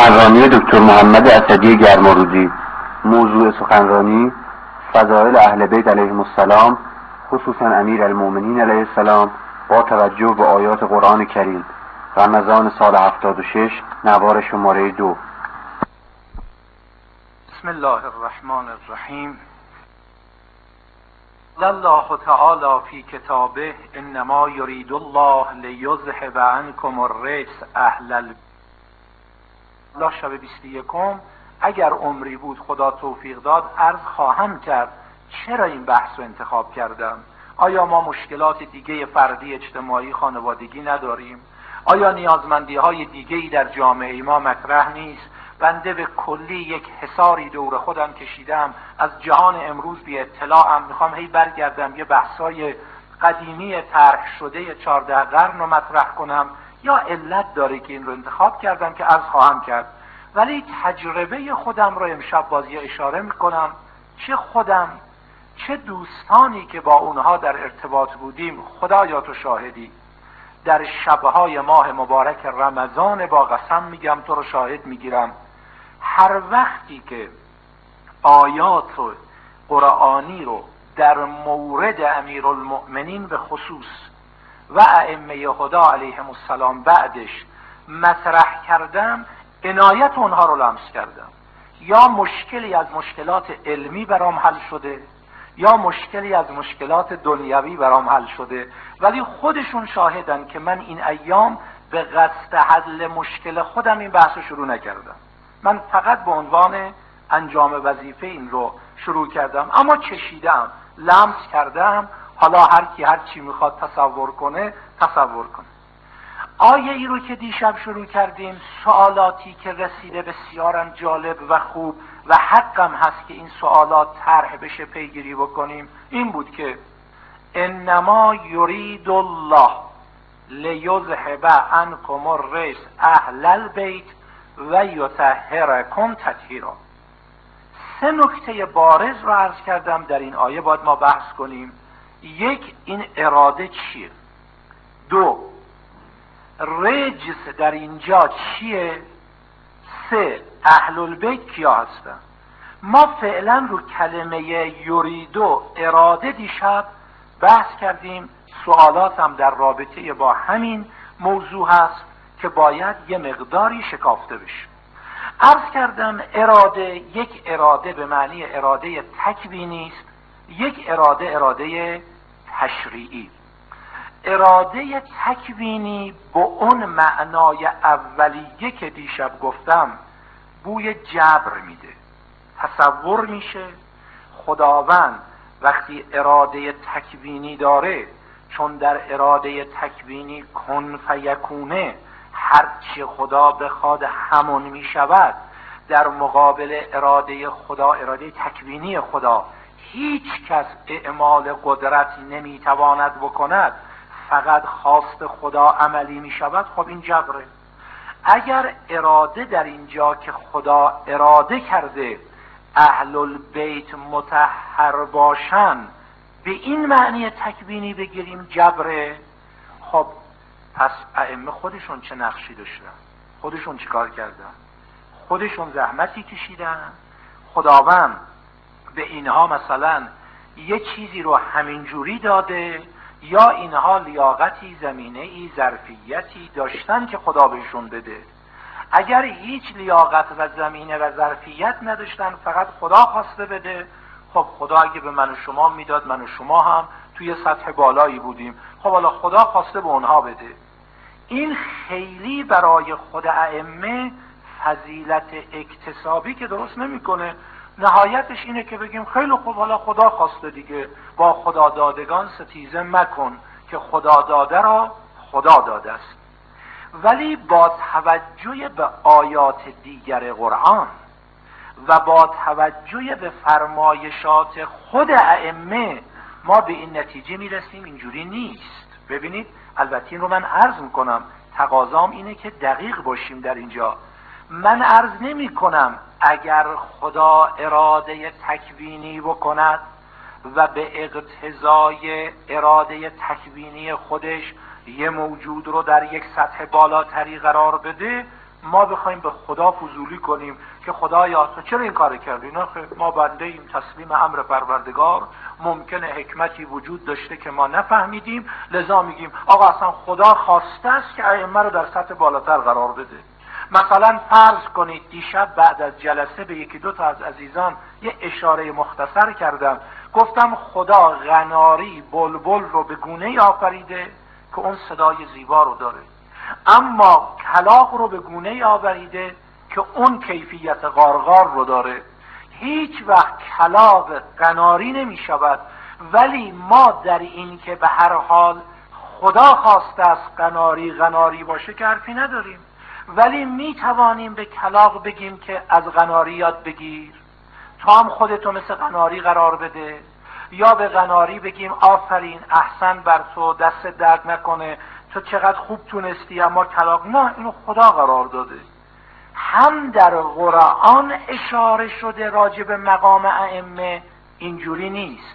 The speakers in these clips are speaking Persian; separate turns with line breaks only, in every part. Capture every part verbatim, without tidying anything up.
سخنرانی دکتر محمد اسدی گرماروزی. موضوع سخنرانی فضائل اهل بیت علیهم السلام، خصوصا امیر المؤمنین علیه السلام، با توجه به آیات قرآن کریم. رمضان سال هفتاد و شش، نوار شماره دو.
بسم الله الرحمن الرحیم. الله تعالی فی کتابه انما یرید الله لیذهب عنکم الرجس اهل البیت. الله شب بیست و یکم اگر عمری بود خدا توفیق داد عرض خواهم کرد چرا این بحث رو انتخاب کردم. آیا ما مشکلات دیگه فردی اجتماعی خانوادگی نداریم؟ آیا نیازمندی های دیگه‌ای در جامعه ما مطرح نیست؟ بنده به کلی یک حصاری دور خودم کشیدم، از جهان امروز بی اطلاعم، میخوام هی برگردم یه بحثای قدیمی طرح شده چهارده قرن رو مطرح کنم، یا علت داره که این رو انتخاب کردم که عرض خواهم کرد. ولی تجربه خودم رو امشب بازی اشاره میکنم، چه خودم چه دوستانی که با اونها در ارتباط بودیم. خدایا تو شاهدی، در شبهای ماه مبارک رمضان با قسم میگم تو رو شاهد میگیرم، هر وقتی که آیات قرآنی رو در مورد امیرالمؤمنین به خصوص و ائمه هدا علیهم السلام بعدش مطرح کردم، عنایت اونها رو لمس کردم. یا مشکلی از مشکلات علمی برام حل شده، یا مشکلی از مشکلات دنیوی برام حل شده، ولی خودشون شاهدن که من این ایام به قصد حل مشکل خودم این بحث رو شروع نکردم. من فقط به عنوان انجام وظیفه این رو شروع کردم، اما چشیدم، لمس کردم. حالا هر کی هر چی میخواد تصور کنه تصور کنه. آیه ای رو که دیشب شروع کردیم، سوالاتی که رسیده بسیارم جالب و خوب و حقم هست که این سوالات طرح بشه، پیگیری بکنیم. این بود که انما یرید الله لیذهب عنکم الرجس اهل البیت و یطهرکم تطهیرا. سه نکته بارز رو عرض کردم در این آیه باید ما بحث کنیم. یک، این اراده چیه؟ دو، رجس در اینجا چیه؟ سه، اهل البیت کیا هستن؟ ما فعلا رو کلمه یریدو اراده دیشب بحث کردیم. سوالات هم در رابطه با همین موضوع هست که باید یه مقداری شکافته بشه. عرض کردم اراده، یک اراده به معنی اراده تکوینی است، یک اراده اراده تشریعی. اراده تکوینی با اون معنای اولیه که دیشب گفتم بوی جبر میده. تصور میشه خداوند وقتی اراده تکوینی داره، چون در اراده تکوینی کن فیکونه، هرچی خدا بخواد همون میشود. در مقابل اراده خدا، اراده تکوینی خدا، هیچ کس اعمال قدرت نمیتواند بکند، فقط خواست خدا عملی می شود. خب این جبره. اگر اراده در اینجا که خدا اراده کرده اهل البیت مطهر باشن، به این معنی تکوینی بگیریم جبره، خب پس ائمه خودشون چه نقشی داشتن؟ خودشون چیکار کردن؟ خودشون زحمتی کشیدن؟ خداوند به اینها مثلا یه چیزی رو همینجوری داده، یا اینها لیاقتی، زمینه‌ای، ظرفیتی داشتن که خدا بهشون بده؟ اگر هیچ لیاقت و زمینه و ظرفیت نداشتن، فقط خدا خواسته بده، خب خدا اگه به من و شما میداد، من و شما هم توی سطح بالایی بودیم. خب حالا خدا خواسته به اونها بده. این خیلی برای خود ائمه فضیلت اکتسابی که درست نمیکنه. نهایتش اینه که بگیم خیلی خوب، حالا خدا خواسته دیگه، با خدا دادگان ستیزه مکن که خدا داده را خدا داده است. ولی با توجه به آیات دیگر قرآن و با توجه به فرمایشات خود ائمه ما به این نتیجه میرسیم اینجوری نیست. ببینید، البته این رو من عرض میکنم، تقاضام اینه که دقیق باشیم در اینجا. من عرض نمی کنم اگر خدا اراده تکوینی بکند و به اقتضای اراده تکوینی خودش یه موجود رو در یک سطح بالاتری قرار بده، ما بخوایم به خدا فضولی کنیم که خدایا تو چرا این کار کردی؟ نه خیر، ما بنده ایم تسلیم امر پروردگار، ممکنه حکمتی وجود داشته که ما نفهمیدیم، لذا میگیم آقا اصلا خدا خواسته است که ائمه رو در سطح بالاتر قرار بده. مثلا فرض کنید دیشب بعد از جلسه به یکی دو تا از عزیزان یه اشاره مختصر کردم، گفتم خدا قناری بلبل رو به گونه‌ای آفریده که اون صدای زیبا رو داره، اما کلاغ رو به گونه‌ای آفریده که اون کیفیت غارغار رو داره. هیچ وقت کلاغ قناری نمی شود، ولی ما در این که به هر حال خدا خواسته است قناری قناری باشه که حرفی نداریم، ولی می توانیم به کلاغ بگیم که از قناری یاد بگیر، تو هم خودتو مثل قناری قرار بده، یا به قناری بگیم آفرین احسن بر تو، دست درد نکنه، تو چقدر خوب تونستی. اما کلاغ نه، اینو خدا قرار داده. هم در قرآن اشاره شده راجع به مقام ائمه اینجوری نیست،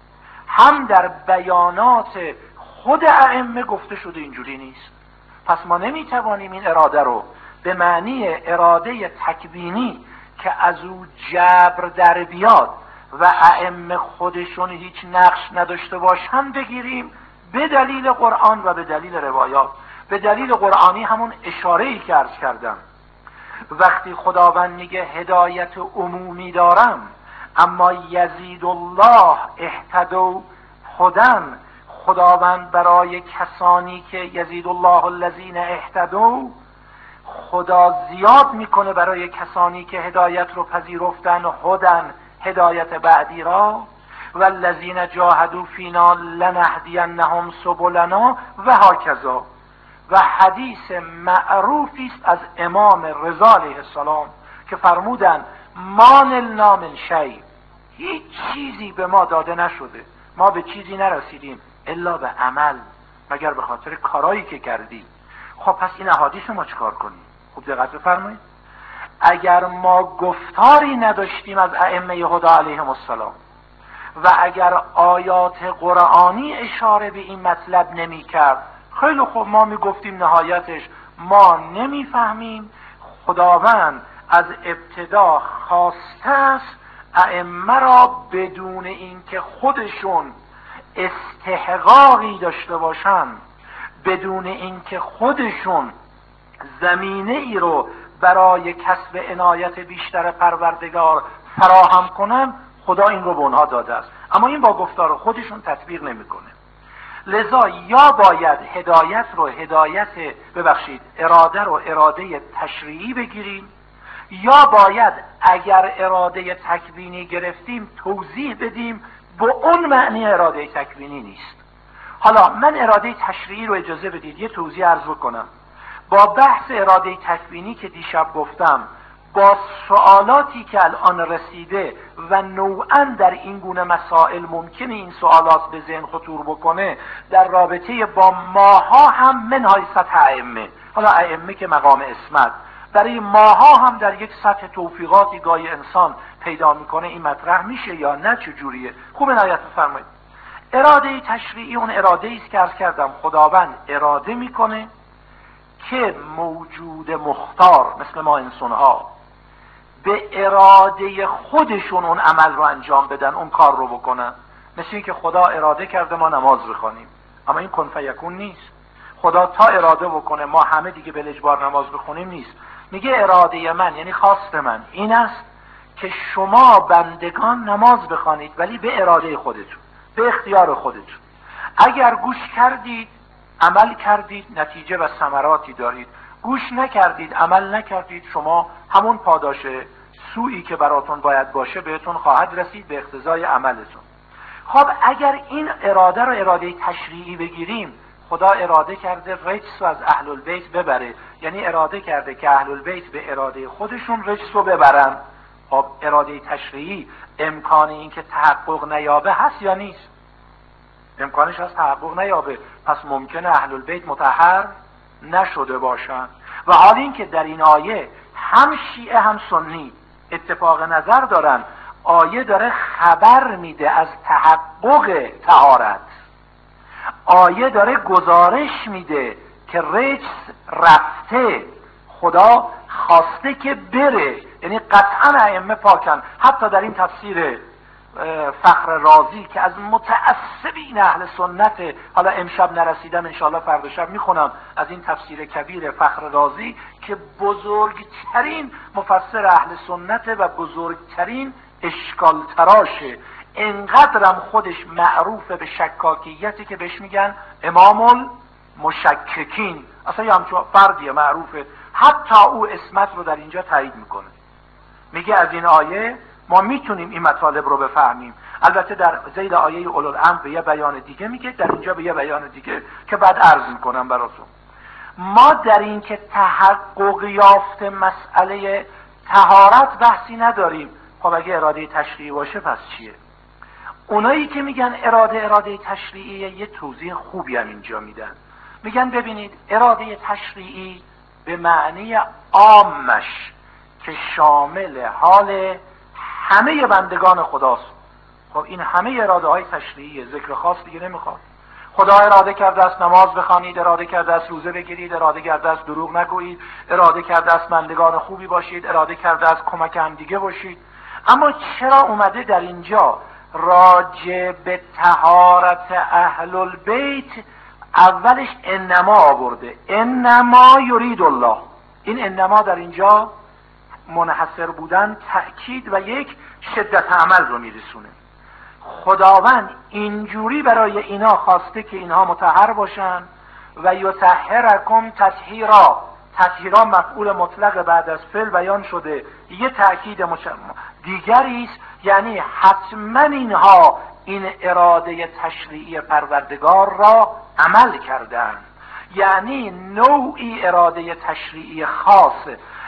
هم در بیانات خود ائمه گفته شده اینجوری نیست. پس ما نمیتوانیم این اراده رو به معنی اراده تکوینی که از او جبر در بیاد و ائمه خودشون هیچ نقش نداشته باشن بگیریم به دلیل قرآن و به دلیل روایات. به دلیل قرآنی همون اشاره‌ای که عرض کردم، وقتی خداوند میگه هدایت عمومی دارم اما یزید الله اهتدوا خودم، خداوند برای کسانی که یزید الله الذین اهتدوا، خدا زیاد میکنه برای کسانی که هدایت رو پذیرفتن، هدن هدایت بعدی را، و الذین جاهدوا فینا لنهدینهم سبلنا و هکذا. و حدیث معروفی است از امام رضا علیه السلام که فرمودن ما نلنا من شیء، هیچ چیزی به ما داده نشده، ما به چیزی نرسیدیم الا به عمل، مگر به خاطر کارایی که کردیم. خب پس این احادیث ما چکار کنیم؟ خوب دقت بفرمایید. اگر ما گفتاری نداشتیم از ائمه هدا علیهم السلام و اگر آیات قرآنی اشاره به این مطلب نمی کرد، خیلی خوب ما می گفتیم نهایتش ما نمی فهمیم، خداوند از ابتدا خواسته است ائمه را بدون اینکه خودشون استحقاقی داشته باشند، بدون اینکه خودشون زمینه ای رو برای کسب عنایت بیشتر پروردگار فراهم کنن، خدا این رو به اونها داده است، اما این با گفتار خودشون تطبیق نمیکنه. لذا یا باید هدایت رو هدایت ببخشید اراده رو اراده تشریعی بگیریم، یا باید اگر اراده تکوینی گرفتیم توضیح بدیم به اون معنی اراده تکوینی نیست. حالا من اراده تشریعی رو اجازه بدید یه توضیح عرض بکنم. با بحث اراده تکوینی که دیشب گفتم، با سوالاتی که الان رسیده و نوعا در این گونه مسائل ممکنه این سوالات به ذهن خطور بکنه در رابطه با ماها هم منهای سطح ائمه، حالا ائمه که مقام اسمت، برای ماها هم در یک سطح توفیقاتی گاهی انسان پیدا میکنه، این مطرح میشه یا نه چجوریه؟ خوب عنایت بفرمایید. اراده تشریعی اون اراده است که عرض کردم خداوند اراده میکنه که موجود مختار مثل ما انسانها به اراده خودشون اون عمل رو انجام بدن، اون کار رو بکنن. مثل این که خدا اراده کرده ما نماز بخوانیم، اما این کن فیکون نیست. خدا تا اراده بکنه ما همه دیگه به اجبار نماز بخونیم نیست. میگه اراده من یعنی خواست من این است که شما بندگان نماز بخوانید، ولی به اراده خودتون، به اختیار خودتون. اگر گوش کردید عمل کردید نتیجه و ثمراتی دارید، گوش نکردید عمل نکردید، شما همون پاداش سوئی که براتون باید باشه بهتون خواهد رسید به اقتضای عملتون. خب اگر این اراده رو اراده تشریعی بگیریم، خدا اراده کرده رجس رو از اهل البیت ببره، یعنی اراده کرده که اهل البیت به اراده خودشون رجس رو ببرن. خب اراده تشریعی امکان این که تحقق نیابه هست یا نیست؟ امکانش هست تحقق نیابه، پس ممکنه اهل البیت مطهر نشده باشند. و حال این که در این آیه هم شیعه هم سنی اتفاق نظر دارن، آیه داره خبر میده از تحقق طهارت، آیه داره گزارش میده که رجس رفته، خدا خواسته که بره، یعنی قطعا ائمه پاکن. حتی در این تفسیر فخر رازی که از متعصبین اهل سنت، حالا امشب نرسیدم انشاءالله فردا شب میخونم از این تفسیر کبیر فخر رازی که بزرگترین مفسر اهل سنت و بزرگترین اشکال تراشه، انقدرم خودش معروف به شکاکیتی که بهش میگن امام المشککین، اصلا یه همچون فردیه معروفه. حتی او اسمت رو در اینجا تایید میکنه، میگه از این آیه ما میتونیم این مطالب رو بفهمیم. البته در ذیل آیه اولوالامر به یه بیان دیگه میگه، در اینجا به یه بیان دیگه که بعد عرض میکنم براتون. ما در این که تحقق یافته مسئله طهارت بحثی نداریم. خب اگه اراده تشریعی باشه پس چیه؟ اونایی که میگن اراده اراده تشریعیه یه توضیح خوبی هم اینجا میدن. میگن ببینید اراده تشریعی به معنی عامش که شامل حال همه بندگان خداست. خب این همه اراده های تشریعیه، ذکر خاص دیگه نمیخواد. خدا اراده کرده است نماز بخوانید، اراده کرده است روزه بگیرید، اراده کرده است دروغ نگویید، اراده کرده است بندگان خوبی باشید، اراده کرده است کمک هم دیگه باشید. اما چرا اومده در اینجا راجع به طهارت اهل البیت اولش انما آورده؟ انما یرید الله. این انما در اینجا منحصر بودن تأکید و یک شدت عمل رو میرسونه. خداوند اینجوری برای اینا خواسته که اینها مطهر باشن و یطهرکم تطهیرا. تطهیرا مفعول مطلق بعد از فعل بیان شده، یه تأکید دیگری است، یعنی حتما اینها این اراده تشریعی پروردگار را عمل کردند. یعنی نوعی اراده تشریعی خاص،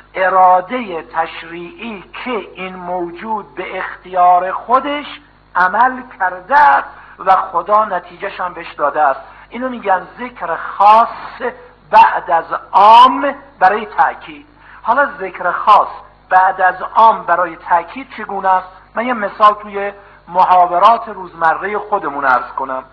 اراده تشریعی که این موجود به اختیار خودش عمل کرده است و خدا نتیجهش هم بهش داده است. اینو میگن ذکر خاص بعد از عام برای تأکید. حالا ذکر خاص بعد از عام برای تأکید چگونه است؟ من یه مثال توی محاورات روزمره خودمون عرض کنم.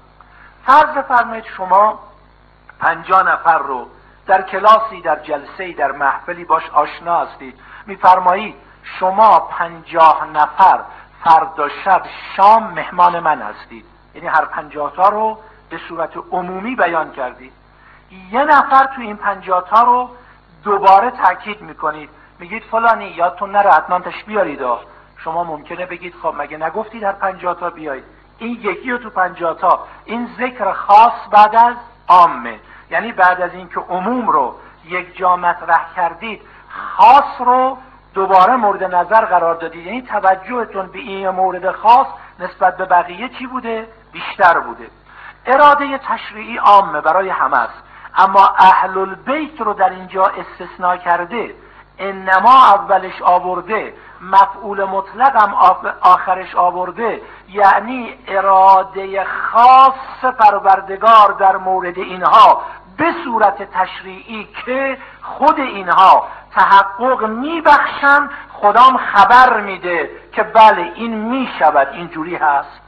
فرض فرمایید شما پنجاه نفر رو در کلاسی، در جلسه‌ای، در محفلی باش آشنا هستید. میفرمایید شما پنجاه نفر فردا شب شام مهمان من هستید، یعنی هر پنجاه تا رو به صورت عمومی بیان کردید. یه نفر تو این پنجاه تا رو دوباره تاکید میکنید، میگید فلانی یادتون نره حتما تش بیارید. شما ممکنه بگید خب مگه نگفتید هر پنجاه تا بیایید؟ این یکی رو تو پنجاه تا، این ذکر خاص بعد از عامه، یعنی بعد از اینکه عموم رو یک جا مطرح کردید خاص رو دوباره مورد نظر قرار دادید. یعنی توجهتون به این مورد خاص نسبت به بقیه چی بوده؟ بیشتر بوده. اراده تشریعی عامه برای همه است، اما اهل البیت رو در اینجا استثناء کرده، انما اولش آورده، مفعول مطلق هم آخرش آورده، یعنی اراده خاص پروردگار در مورد اینها به صورت تشریعی که خود اینها تحقق میبخشن، خدام خبر میده که بله این میشود، اینجوری هست.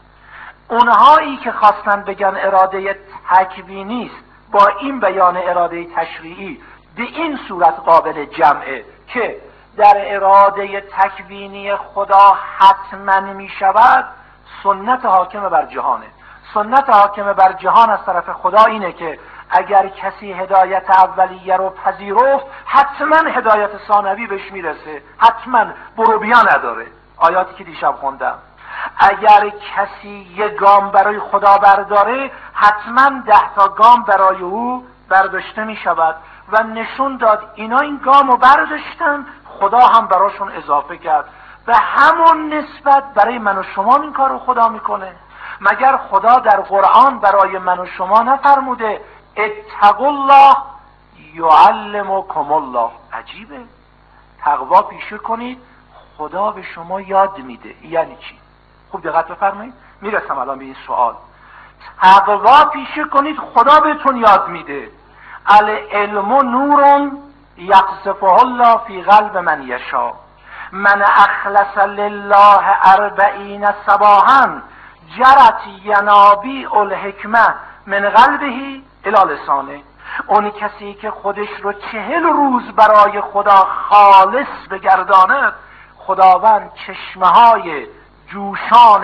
اونهایی که خواستن بگن اراده تکوینی است با این بیان اراده تشریعی به این صورت قابل جمعه که در اراده تکوینی خدا حتما می شود، سنت حاکم بر جهانه. سنت حاکم بر جهان از طرف خدا اینه که اگر کسی هدایت اولیه رو پذیرفت حتما هدایت ثانوی بهش میرسه، حتما برو بیا نداره. آیاتی که دیشب خوندم، اگر کسی یک گام برای خدا برداره حتما ده تا گام برای او برداشته می شود و نشون داد اینا این گام رو برداشتن، خدا هم براشون اضافه کرد. به همون نسبت برای من و شما این کار رو خدا میکنه. مگر خدا در قرآن برای من و شما نفرموده اتقوا الله یعلمکم الله؟ عجیبه، تقوا پیشه کنید خدا به شما یاد میده. یعنی چی؟ خوب دقت بفرمایید، میرسم الان به این سوال. تقوا پیشه کنید خدا بهتون یاد میده. العلم نور یقذفه الله فی قلب من یشاء، من اخلص لله اربعین صباحا جرت ینابیع الحکمه من قلبه الی لسانه. اون کسی که خودش رو چهل روز برای خدا خالص بگرداند، خداوند چشمه های جوشان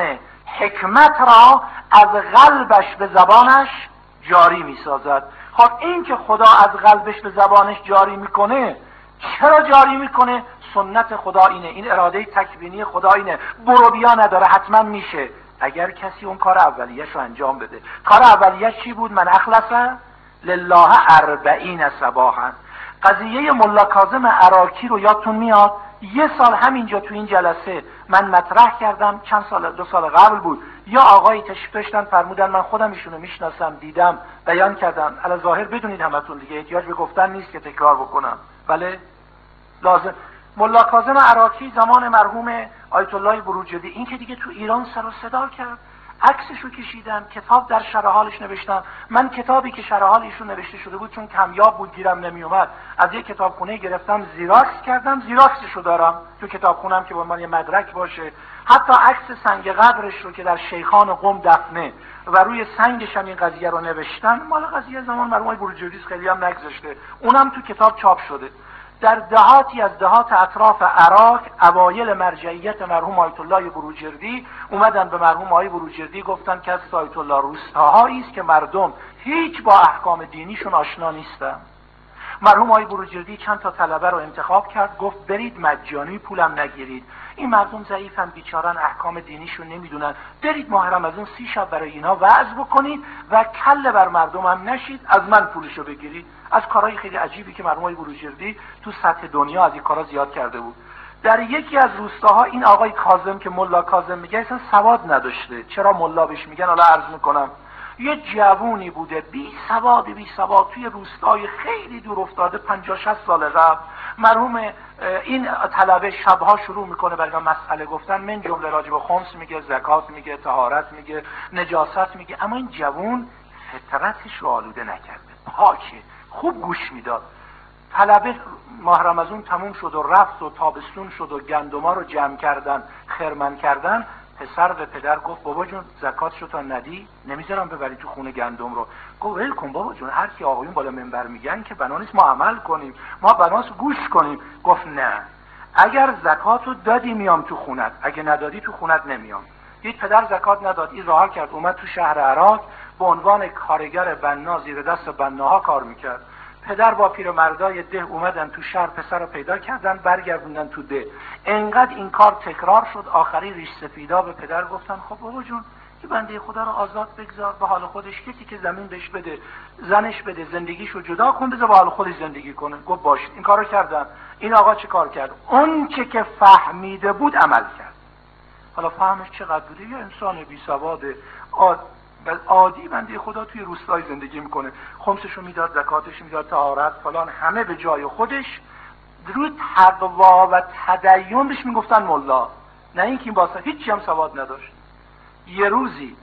حکمت را از قلبش به زبانش جاری می سازد. خب این که خدا از قلبش به زبانش جاری میکنه، چرا جاری میکنه؟ سنت خدا اینه، این اراده تکوینی خدا اینه، برو بیا نداره، حتما میشه اگر کسی اون کار اولیش رو انجام بده. کار اولیش چی بود؟ من اخلص لله اربعین صباحا. قضیه ملا کاظم عراقی رو یادتون میاد؟ یه سال همینجا تو این جلسه من مطرح کردم، چند سال، دو سال قبل بود. یا آقایی تشریف داشتن فرمودن، من خودم ایشونو میشناسم، دیدم، بیان کردم، علی ظاهر بدونید همتون دیگه، احتیاج به گفتن نیست که تکرار بکنم. بله لازم. ملا کاظم عراقی زمان مرحوم آیت الله بروجردی، این که دیگه تو ایران سر و صدا کرد، عکسش رو کشیدم، کتاب در شرح حالش نوشتم. من کتابی که شرح حال ایشون نوشته شده بود چون کمیاب بود گیرم نمی اومد، از یک کتابخونه گرفتم، زیراکس کردم، زیراکسش رو دارم تو کتابخونم که با من یه مدرک باشه. حتی عکس سنگ قبرش رو که در شیخان قم دفنه و روی سنگش هم این قضیه رو نوشتن، مال قضیه زمان مرحوم بروجردی خیلی هم نگذشته، اونم تو کتاب چاپ شده. در دهاتی از دهات اطراف عراق اوایل مرجعیت مرحوم آیت الله بروجردی اومدن به مرحوم آقای بروجردی گفتن که از آیت الله روستاهایی است که مردم هیچ با احکام دینیشون آشنا نیستن. مرحوم آقای بروجردی چند تا طلبه رو انتخاب کرد، گفت برید مجانی، پولم نگیرید، این مردم ضعیفن بیچارن، احکام دینیشون نمیدونن، برید ماه رمضان سی شب برای اینا وعظ بکنید و کله بر مردم هم نشید، از من پولشو بگیرید. از کارهای خیلی عجیبی که مرحوم بروجردی تو سطح دنیا از این کارا زیاد کرده بود. در یکی از روستاها این آقای کاظم که ملا کاظم میگه اصلا سواد نداشته، چرا ملا بهش میگن حالا عرض میکنم، یه جوونی بوده بی سواد بی سواد توی روستای خیلی دور افتاده، پنجاه شصت سال قبل. مرحوم این طلبه شبها شروع میکنه برای مسئله گفتن، من جمله راجع به خمس میگه، زکات میگه، طهارت میگه، نجاست میگه، اما این جوون فطرتش رو آلوده نکرده، پاکه، خوب گوش میداد. طلبه ماه رمضان تموم شد و رفت و تابستون شد و گندما رو جمع کردن، خرمن کردن. پسر به پدر گفت بابا جون زکاتشو تا ندی نمیذارم ببری تو خونه گندم رو. گفت ول کن بابا جون، هر کی آقایون بالا منبر میگن که بنا نیست ما عمل کنیم، ما بناست گوش کنیم. گفت نه، اگر زکاتو دادی میام تو خونت، اگه ندادی تو خونت نمیام. دید پدر زکات نداد، این راه کرد اومد تو شهر عراق به عنوان کارگر بنا زیر دست بناها کار میکرد. پدر با پیرمردای ده اومدن تو شهر، پسر رو پیدا کردن، برگردوندن تو ده. انقدر این کار تکرار شد، آخری ریش سفیدا به پدر گفتن خب بابا جون که بنده خدا رو آزاد بگذار، به حال خودش، کسی که زمین بهش بده، زنش بده، زندگیشو جدا کن، بذار به حال خودش زندگی کنه. گفت باشه. این کارو کردن. این آقا چه کار کرد؟ اون چه که فهمیده بود عمل کرد. حالا فهمش چقدر بوده؟ یه انسان بی سواد عادی بنده خدا توی روستای زندگی میکنه، خمسشو میداد، زکاتش میداد، طهارت فلان، همه به جای خودش. روی تقوا و تدین بهش میگفتن ملا، نه اینکه این واسه هیچی هم سواد نداشت. یه روزی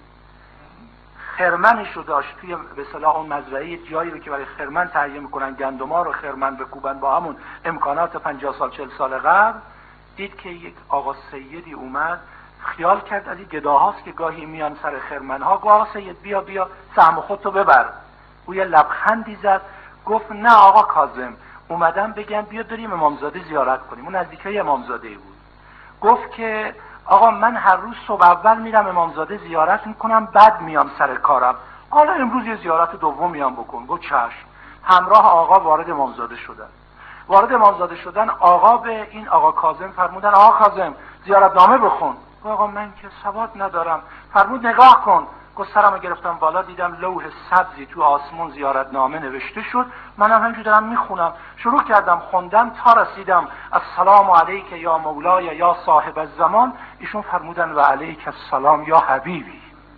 خرمنشو داشت توی به اصطلاح اون مزرعه، جایی رو که برای خرمن تهیه میکنن، گندما رو خرمن بکوبن با همون امکانات پنجاه سال چهل سال قبل. دید که یک آقا سیدی اومد، خیال کرد از این گداهاست که گاهی میان سر خرمنها، گفت آقا سید بیا بیا سهم خودتو ببر. او یه لبخندی زد، گفت نه آقا کاظم، اومدم بگم بیا بریم امامزاده زیارت کنیم. اون نزدیکای امامزاده بود. گفت که آقا من هر روز صبح اول میرم امامزاده زیارت میکنم، بعد میام سر کارم، حالا امروز یه زیارت دوم میام بکن. گفت چشم. همراه آقا وارد امامزاده شدن. وارد امامزاده شدن آقا به این آقا کاظم فرمودن آقا کاظم زیارتنامه بخون. آقا من که سواد ندارم. فرمود نگاه کن. گفت سرمو گرفتم بالا، دیدم لوح سبزی تو آسمون زیارتنامه نوشته شد، منم همینجور دارم میخونم. شروع کردم خوندن تا رسیدم السلام علیک یا مولای یا صاحب الزمان. ایشون فرمودن و علیک السلام یا حبیبی.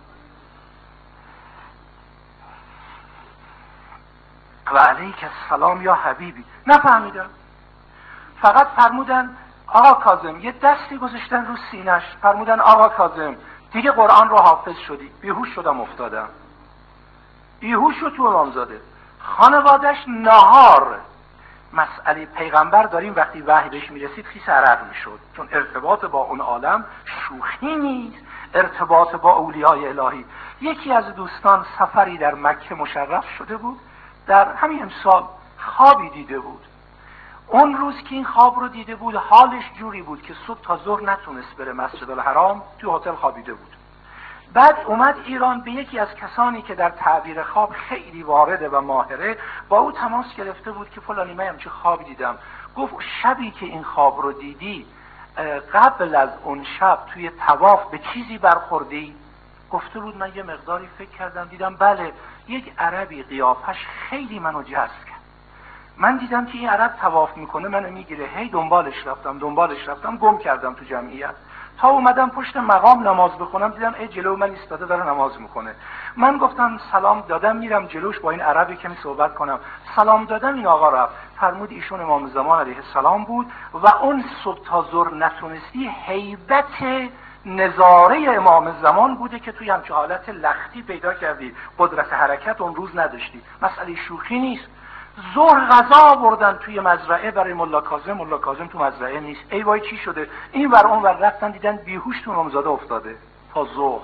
و علیک السلام یا حبیبی. نفهمیدم. فقط فرمودن آقا کاظم، یه دستی گذاشتن رو سینش، فرمودن آقا کاظم دیگه قرآن رو حافظ شدی. بیهوش شدم افتادم. بیهوش شد تو امامزاده. خانوادش نهار مسئله پیغمبر داریم، وقتی وحی بهش میرسید خیس عرق میشد، چون ارتباط با اون عالم شوخی نیست، ارتباط با اولیای الهی. یکی از دوستان سفری در مکه مشرف شده بود، در همین امسال خوابی دیده بود. اون روز که این خواب رو دیده بود حالش جوری بود که صبح تا ظهر نتونست بره مسجد الحرام، تو هتل خوابیده بود. بعد اومد ایران، به یکی از کسانی که در تعبیر خواب خیلی وارده و ماهره با او تماس گرفته بود که فلانی من همچین خوابی دیدم. گفت شبی که این خواب رو دیدی قبل از اون شب توی طواف به چیزی برخوردی؟ گفته بود من یه مقداری فکر کردم، دیدم بله یک عربی قیافش خیلی منو جذب کرد. من دیدم که این عرب طواف میکنه منو میگیره، هی دنبالش رفتم دنبالش رفتم گم کردم تو جمعیت تا اومدم پشت مقام نماز بخونم، دیدم ای جلو من ایستاده داره نماز میکنه. من گفتم سلام دادم، میرم جلوش با این عربی کمی صحبت کنم. سلام دادم، این آقا رفت. فرمود ایشون امام زمان علیه السلام بود و اون صبح تا ظهر نتونستی هیبت نظاره امام زمان بوده که توی همچه حالت لختی پیدا کردی، قدرت حرکت اون روز نداشتی. مسئله شوخی نیست. ظهر غذا آوردن توی مزرعه برای ملا کاظم، ملا کاظم تو مزرعه نیست. ای وای چی شده؟ این ور اون ور رفتن دیدن بیهوش تو امامزاده افتاده تا ظهر.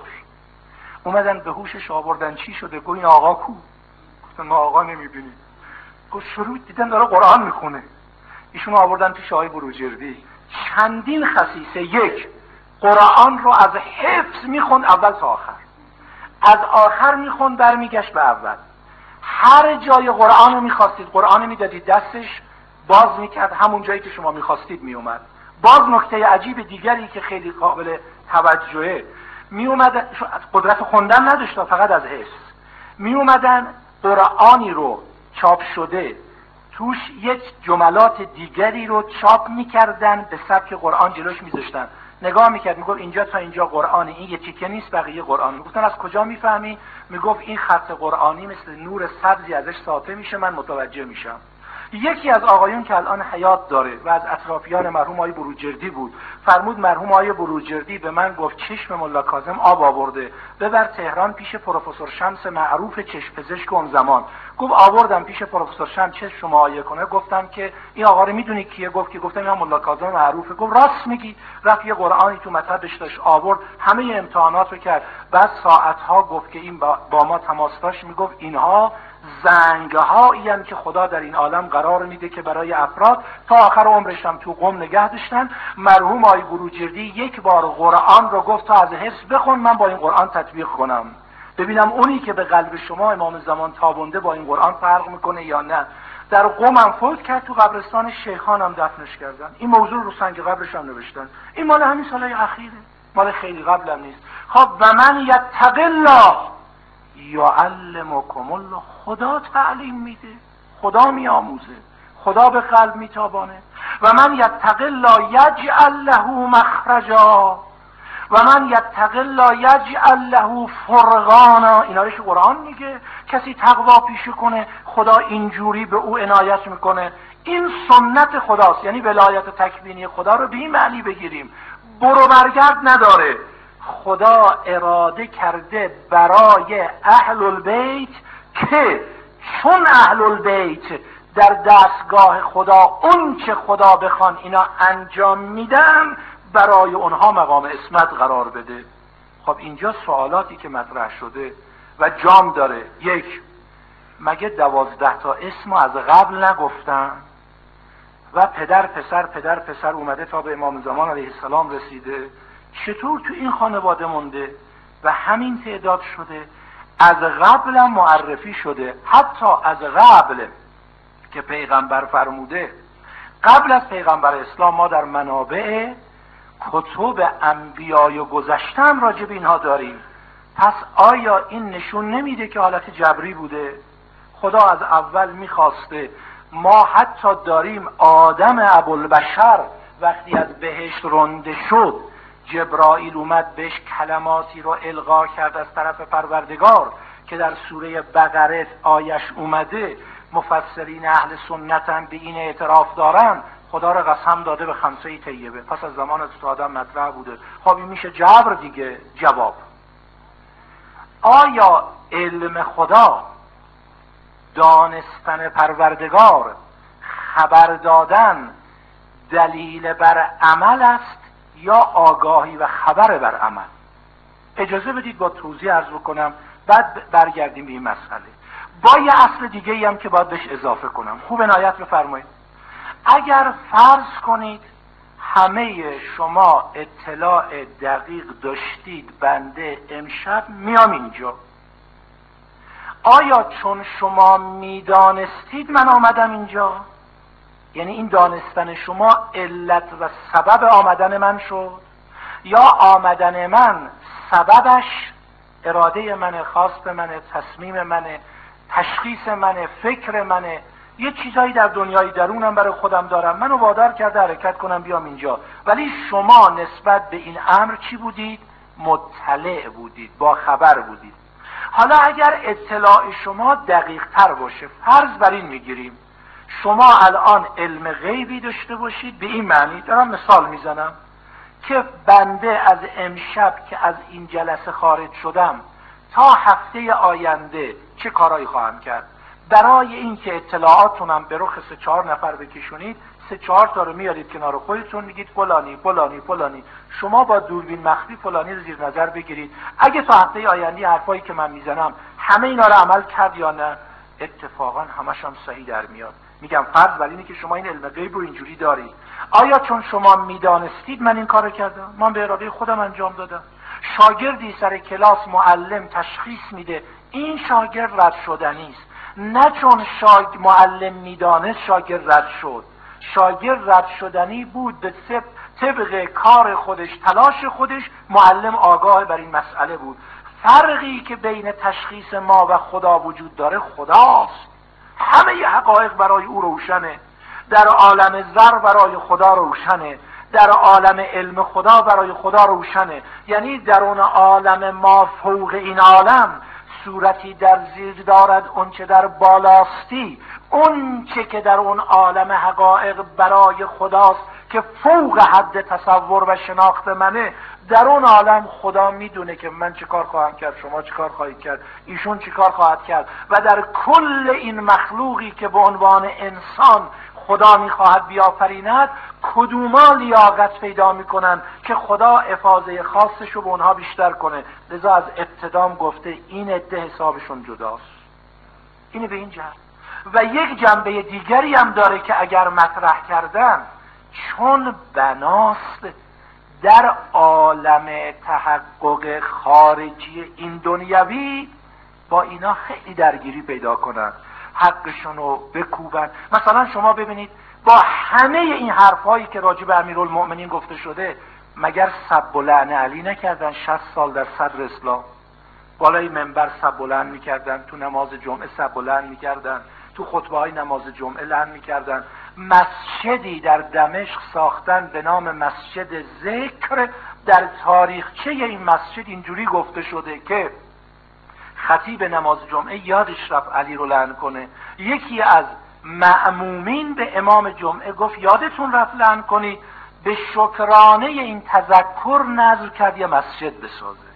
اومدن به هوشش آوردن، چی شده؟ گفت این آقا کو؟ گفتن ما آقا نمیبینیم. گفت شروع دیدن داره قرآن میخونه. ایشون آوردن پیش آقای بروجردی، چندین خصیصه یک قرآن رو از حفظ میخوند اول تا آخر، از آخر میخوند برمیگشت به اول. هر جای قرآن رو میخواستید قرآن میدادید دستش، باز میکرد همون جایی که شما میخواستید میومد. باز نکته عجیب دیگری که خیلی قابل توجهه، میومد قدرت خوندن نداشت فقط از حفظ. میومدن قرآنی رو چاپ شده توش یک جملات دیگری رو چاپ میکردن به سبک قرآن جلوش میذاشتن، نگاه میکرد میگفت اینجا تا اینجا قرآنی، این یه تیکه نیست بقیه قرآن. میگفتن از کجا میفهمی؟ میگفت این خط قرآنی مثل نور سبزی ازش ساطع میشه، من متوجه میشم. یکی از آقایون که الان حیات داره و از اطرافیان مرحوم آقای بروجردی بود، فرمود مرحوم آقای بروجردی به من گفت چشم ملا کاظم آب آورده، ببر تهران پیش پروفسور شمس معروف چشم پزشک اون زمان. گفت آوردم پیش پروفسور شمس چشم شما آیه کنه. گفتم که این آقا رو میدونی کیه؟ گفت که گفتم یا ملا کاظم معروفه. گفت راست میگی. رفت یه قرآنی تو مطبش داشت آورد، همه امتحانات رو کرد. بعد ساعتها گفت که این با, با ما تماس داشت، میگفت اینها زنگهایی هم که خدا در این عالم قرار میده که برای افراد تا آخر عمرش هم تو قم نگه داشتن. مرحوم آقای بروجردی یک بار قرآن رو گفت تا از حفظ بخون من با این قرآن تطبیق کنم، ببینم اونی که به قلب شما امام زمان تابونده با این قرآن فرق میکنه یا نه. در قم هم فوت کرد، تو قبرستان شیخان هم دفنش کردن. این موضوع رو سنگ قبرش هم نوشتن. این مال همین سالهای اخیره، مال خیلی قبل هم نیست. خب و من یتق الله یعلمکم الله، خدا تعلیم میده، خدا میآموزه، خدا به قلب میتابانه. و من یتق الله یجعل له مخرجا و من یتق الله یجعل له فرقانا. اینا رو که قرآن میگه کسی تقوا پیشه کنه خدا اینجوری به او عنایت میکنه. این سنت خداست، یعنی ولایت تکوینی خدا رو به این معنی بگیریم، برو برگرد نداره. خدا اراده کرده برای اهل البیت که چون اهل البیت در دستگاه خدا اون چه خدا بخوان اینا انجام میدن، برای اونها مقام اسمت قرار بده. خب اینجا سوالاتی که مطرح شده و جام داره. یک، مگه دوازده تا اسم از قبل نگفتن و پدر پسر پدر پسر اومده تا به امام زمان علیه السلام رسیده؟ چطور تو این خانواده مونده و همین تعداد شده؟ از قبل هم معرفی شده، حتی از قبل که پیغمبر فرموده. قبل از پیغمبر اسلام ما در منابع کتب انبیای و گذشتم راجع به اینها داریم. پس آیا این نشون نمیده که حالت جبری بوده؟ خدا از اول میخواسته. ما حتی داریم آدم ابوالبشر وقتی از بهشت رانده شد، جبرائیل اومد بهش کلماتی رو القا کرد از طرف پروردگار که در سوره بقره آیش اومده. مفسرین اهل سنت هم به این اعتراف دارن، خدا را قسم داده به خمسه طیبه. پس از زمان از آدم مطرح بوده. خب این میشه جبر دیگه. جواب، آیا علم خدا، دانستن پروردگار، خبر دادن دلیل بر عمل است یا آگاهی و خبر بر عمل؟ اجازه بدید با توضیح عرض بکنم بعد برگردیم به این مسئله. با یه اصل دیگه ای هم که باید بهش اضافه کنم. خوب عنایت بفرمایید. اگر فرض کنید همه شما اطلاع دقیق داشتید بنده امشب میام اینجا، آیا چون شما میدانستید من آمدم اینجا؟ یعنی این دانستن شما علت و سبب آمدن من شد، یا آمدن من سببش اراده منه، خواست منه، تصمیم منه، تشخیص منه، فکر منه، یه چیزایی در دنیای درونم برای خودم دارم، منو وادار کرده حرکت کنم بیام اینجا، ولی شما نسبت به این امر چی بودید؟ مطلع بودید، با خبر بودید. حالا اگر اطلاع شما دقیق تر باشه، فرض بر این میگیریم شما الان علم غیبی داشته باشید، به این معنی دارم مثال میزنم که بنده از امشب که از این جلسه خارج شدم تا هفته آینده چه کارایی خواهم کرد، برای اینکه اطلاعاتونم به رخ سه چهار نفر بکشونید، سه چهار تا رو میارید کنار خودتون، میگید فلانی فلانی فلانی، شما با دوربین مخفی فلانی رو زیر نظر بگیرید، اگه تا هفته آینده حرفایی که من میزنم همه اینا رو عمل کرد یا نه، اتفاقا همش هم صحیح در میاد. میگم فرض بر اینه که شما این علم غیب رو اینجوری دارید. آیا چون شما میدانستید من این کارو کردم؟ من به اراده خودم انجام دادم. شاگردی سر کلاس معلم تشخیص میده این شاگرد رد شدنی است، نه چون شاگ... معلم میدانست شاگرد رد شد، شاگرد رد شدنی بود به طب... طبق کار خودش، تلاش خودش، معلم آگاه بر این مسئله بود. فرقی که بین تشخیص ما و خدا وجود داره خداست، همه ی حقایق برای او روشنه، در عالم ذر برای خدا روشنه، در عالم علم خدا برای خدا روشنه. یعنی در اون عالم ما فوق این عالم صورتی در زیر دارد اون چه در بالاستی، اون چه که در اون عالم حقایق برای خداست که فوق حد تصور و شناخت منه، در اون عالم خدا میدونه که من چه کار خواهم کرد، شما چه کار خواهید کرد، ایشون چه کار خواهد کرد، و در کل این مخلوقی که به عنوان انسان خدا میخواهد بیافریند، کدوما لیاقت پیدا میکنن که خدا افاضه خاصش رو به اونها بیشتر کنه. لذا از ابتدام گفته این عده حسابشون جداست. اینه به این جهت. و یک جنبه دیگری هم داره که اگر مطرح کردن، چون بناست در عالم تحقق خارجی این دنیوی با اینا خیلی درگیری پیدا کنن، حقشون رو بکوبن. مثلا شما ببینید با همه این حرفایی که راجع به امیرالمؤمنین گفته شده، مگر سب و لعن علی نکردن؟ شصت سال در صدر اسلام بالای منبر سب و لعن میکردن، تو نماز جمعه سب و لعن میکردن، تو خطبه های نماز جمعه لعن میکردن. مسجدی در دمشق ساختن به نام مسجد ذکر، در تاریخچه این مسجد اینجوری گفته شده که خطیب نماز جمعه یادش رفت علی رو لعن کنه، یکی از مأمومین به امام جمعه گفت یادتون رفت لعن کنی، به شکرانه این تذکر نذر کرد یه مسجد بسازه.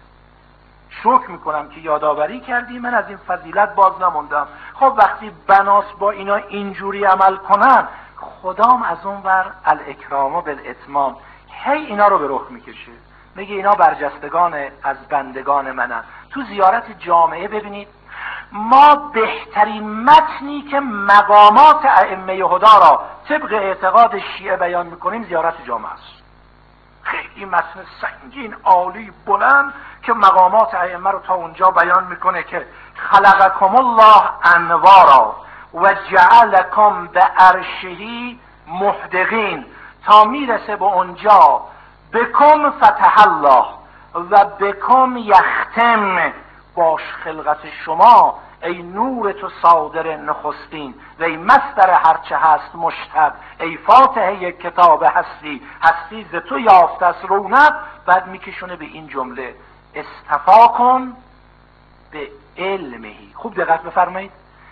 شکر میکنم که یادآوری کردی، من از این فضیلت باز نموندم. خب وقتی بناس با اینا اینجوری عمل کنن، خدام از اون ور الاکرام بالاتمام هی اینا رو به رخ میکشه، میگه اینا برجستگان از بندگان منن. تو زیارت جامعه ببینید ما بهترین متنی که مقامات ائمه هدا را طبق اعتقاد شیعه بیان میکنیم زیارت جامعه است. خیلی متن سنگین عالی بلند که مقامات ائمه رو تا اونجا بیان میکنه که خلقکم الله انوارا و جعلکم به عرشه محدقین، تا میرسه به اونجا بکم فتح الله و بکم یختم، باش خلقت شما ای نور تو صادر نخستین و ای مصدر هرچه هست مشتق، ای فاتحه کتاب هستی، هستی ز تو یافته است رونق. بعد میکشونه به این جمله استفاکم به علمهی. خوب دقت بفرمایید،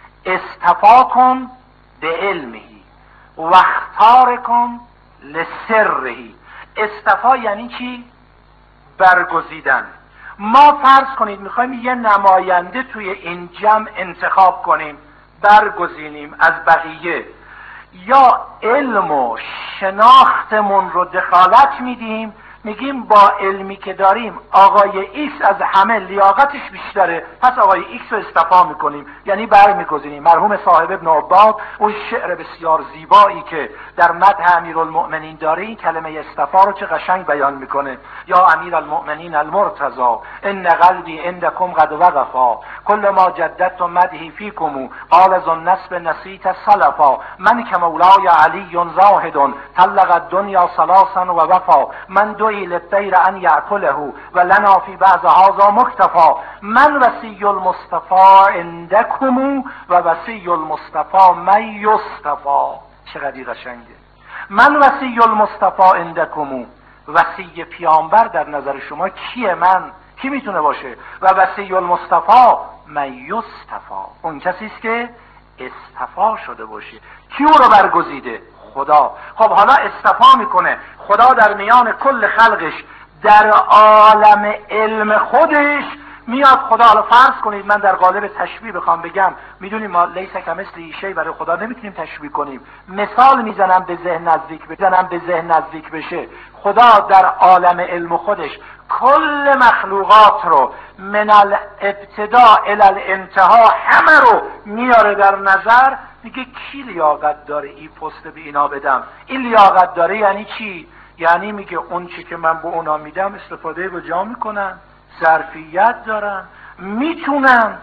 استفاکم به علمهی و اختارکم لسرهی. استفا یعنی چی؟ برگزیدن. ما فرض کنید میخوایم یه نماینده توی این جمع انتخاب کنیم، برگزینیم از بقیه، یا علم و شناختمون رو دخالت میدیم میگیم با علمی که داریم آقای ایکس از همه لیاقتش بیشتره، پس آقای ایکس رو اصطفا میکنیم، یعنی برمیگزینیم. مرحوم صاحب ابن عباد اون شعر بسیار زیبایی که در مدح امیرالمؤمنین داره این کلمه اصطفا رو چه قشنگ بیان میکنه. یا امیرالمؤمنین المرتضی ان قلبی عندکم قد وقفا کل ما جددتم مدحی فیکم قال ذو النسب نسیت سلفا من که مولای علی زاهد طلق الدنیا ثلاثا و وفا من دوی للطیر ان یأکله و لنا فی بعض هذا مکتفا من وصی المصطفى عندکم و وصی المصطفى من یصطفا. چقدر قشنگه. من وصی المصطفى عندکم، وصی پیامبر در نظر شما کیه؟ من کی میتونه باشه؟ و وصی المصطفى من یصطفا، اون کسی است که اصطفا شده باشه. کی او رو برگزیده؟ خدا. خب حالا اصطفا میکنه خدا در میان کل خلقش، در عالم علم خودش میاد خدا. حالا فرض کنید من در قالب تشبیه بخوام بگم، میدونیم ما لیس کمثله شیء برای خدا نمیتونیم تشبیه کنیم، مثال میزنم به ذهن نزدیک بزنم به ذهن نزدیک بشه. خدا در عالم علم خودش کل مخلوقات رو من الابتداء الی الانتها همه رو میاره در نظر، میگه کی لیاقت داره این پست به اینا بدم؟ این لیاقت داره یعنی چی؟ یعنی میگه اون چی که من به اونا میدم استفاده به جا میکنن، ظرفیت دارن، میتونن.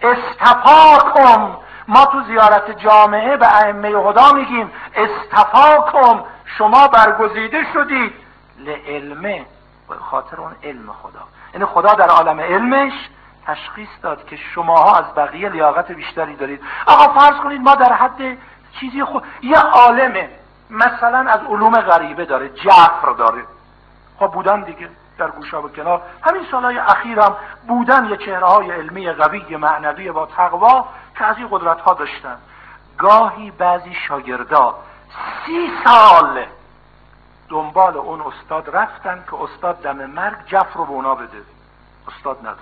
استفاکم، ما تو زیارت جامعه به ائمه هدا میگیم استفاکم، شما برگزیده شدید لعلمه، به خاطر اون علم خدا. یعنی خدا در عالم علمش تشخیص داد که شماها از بقیه لیاقت بیشتری دارید. آقا فرض کنید ما در حد چیزی خود یه عالمه مثلا از علوم غریبه داره، جعفر داره، خب بودن دیگه در گوشا و کنار، همین سالهای اخیرم بودن یه چهره‌های علمی قوی معنوی با تقوا که از این قدرت‌ها داشتن. گاهی بعضی شاگردا سی سال دنبال اون استاد رفتن که استاد دم مرگ جعفر رو به اونا بده، استاد نداد.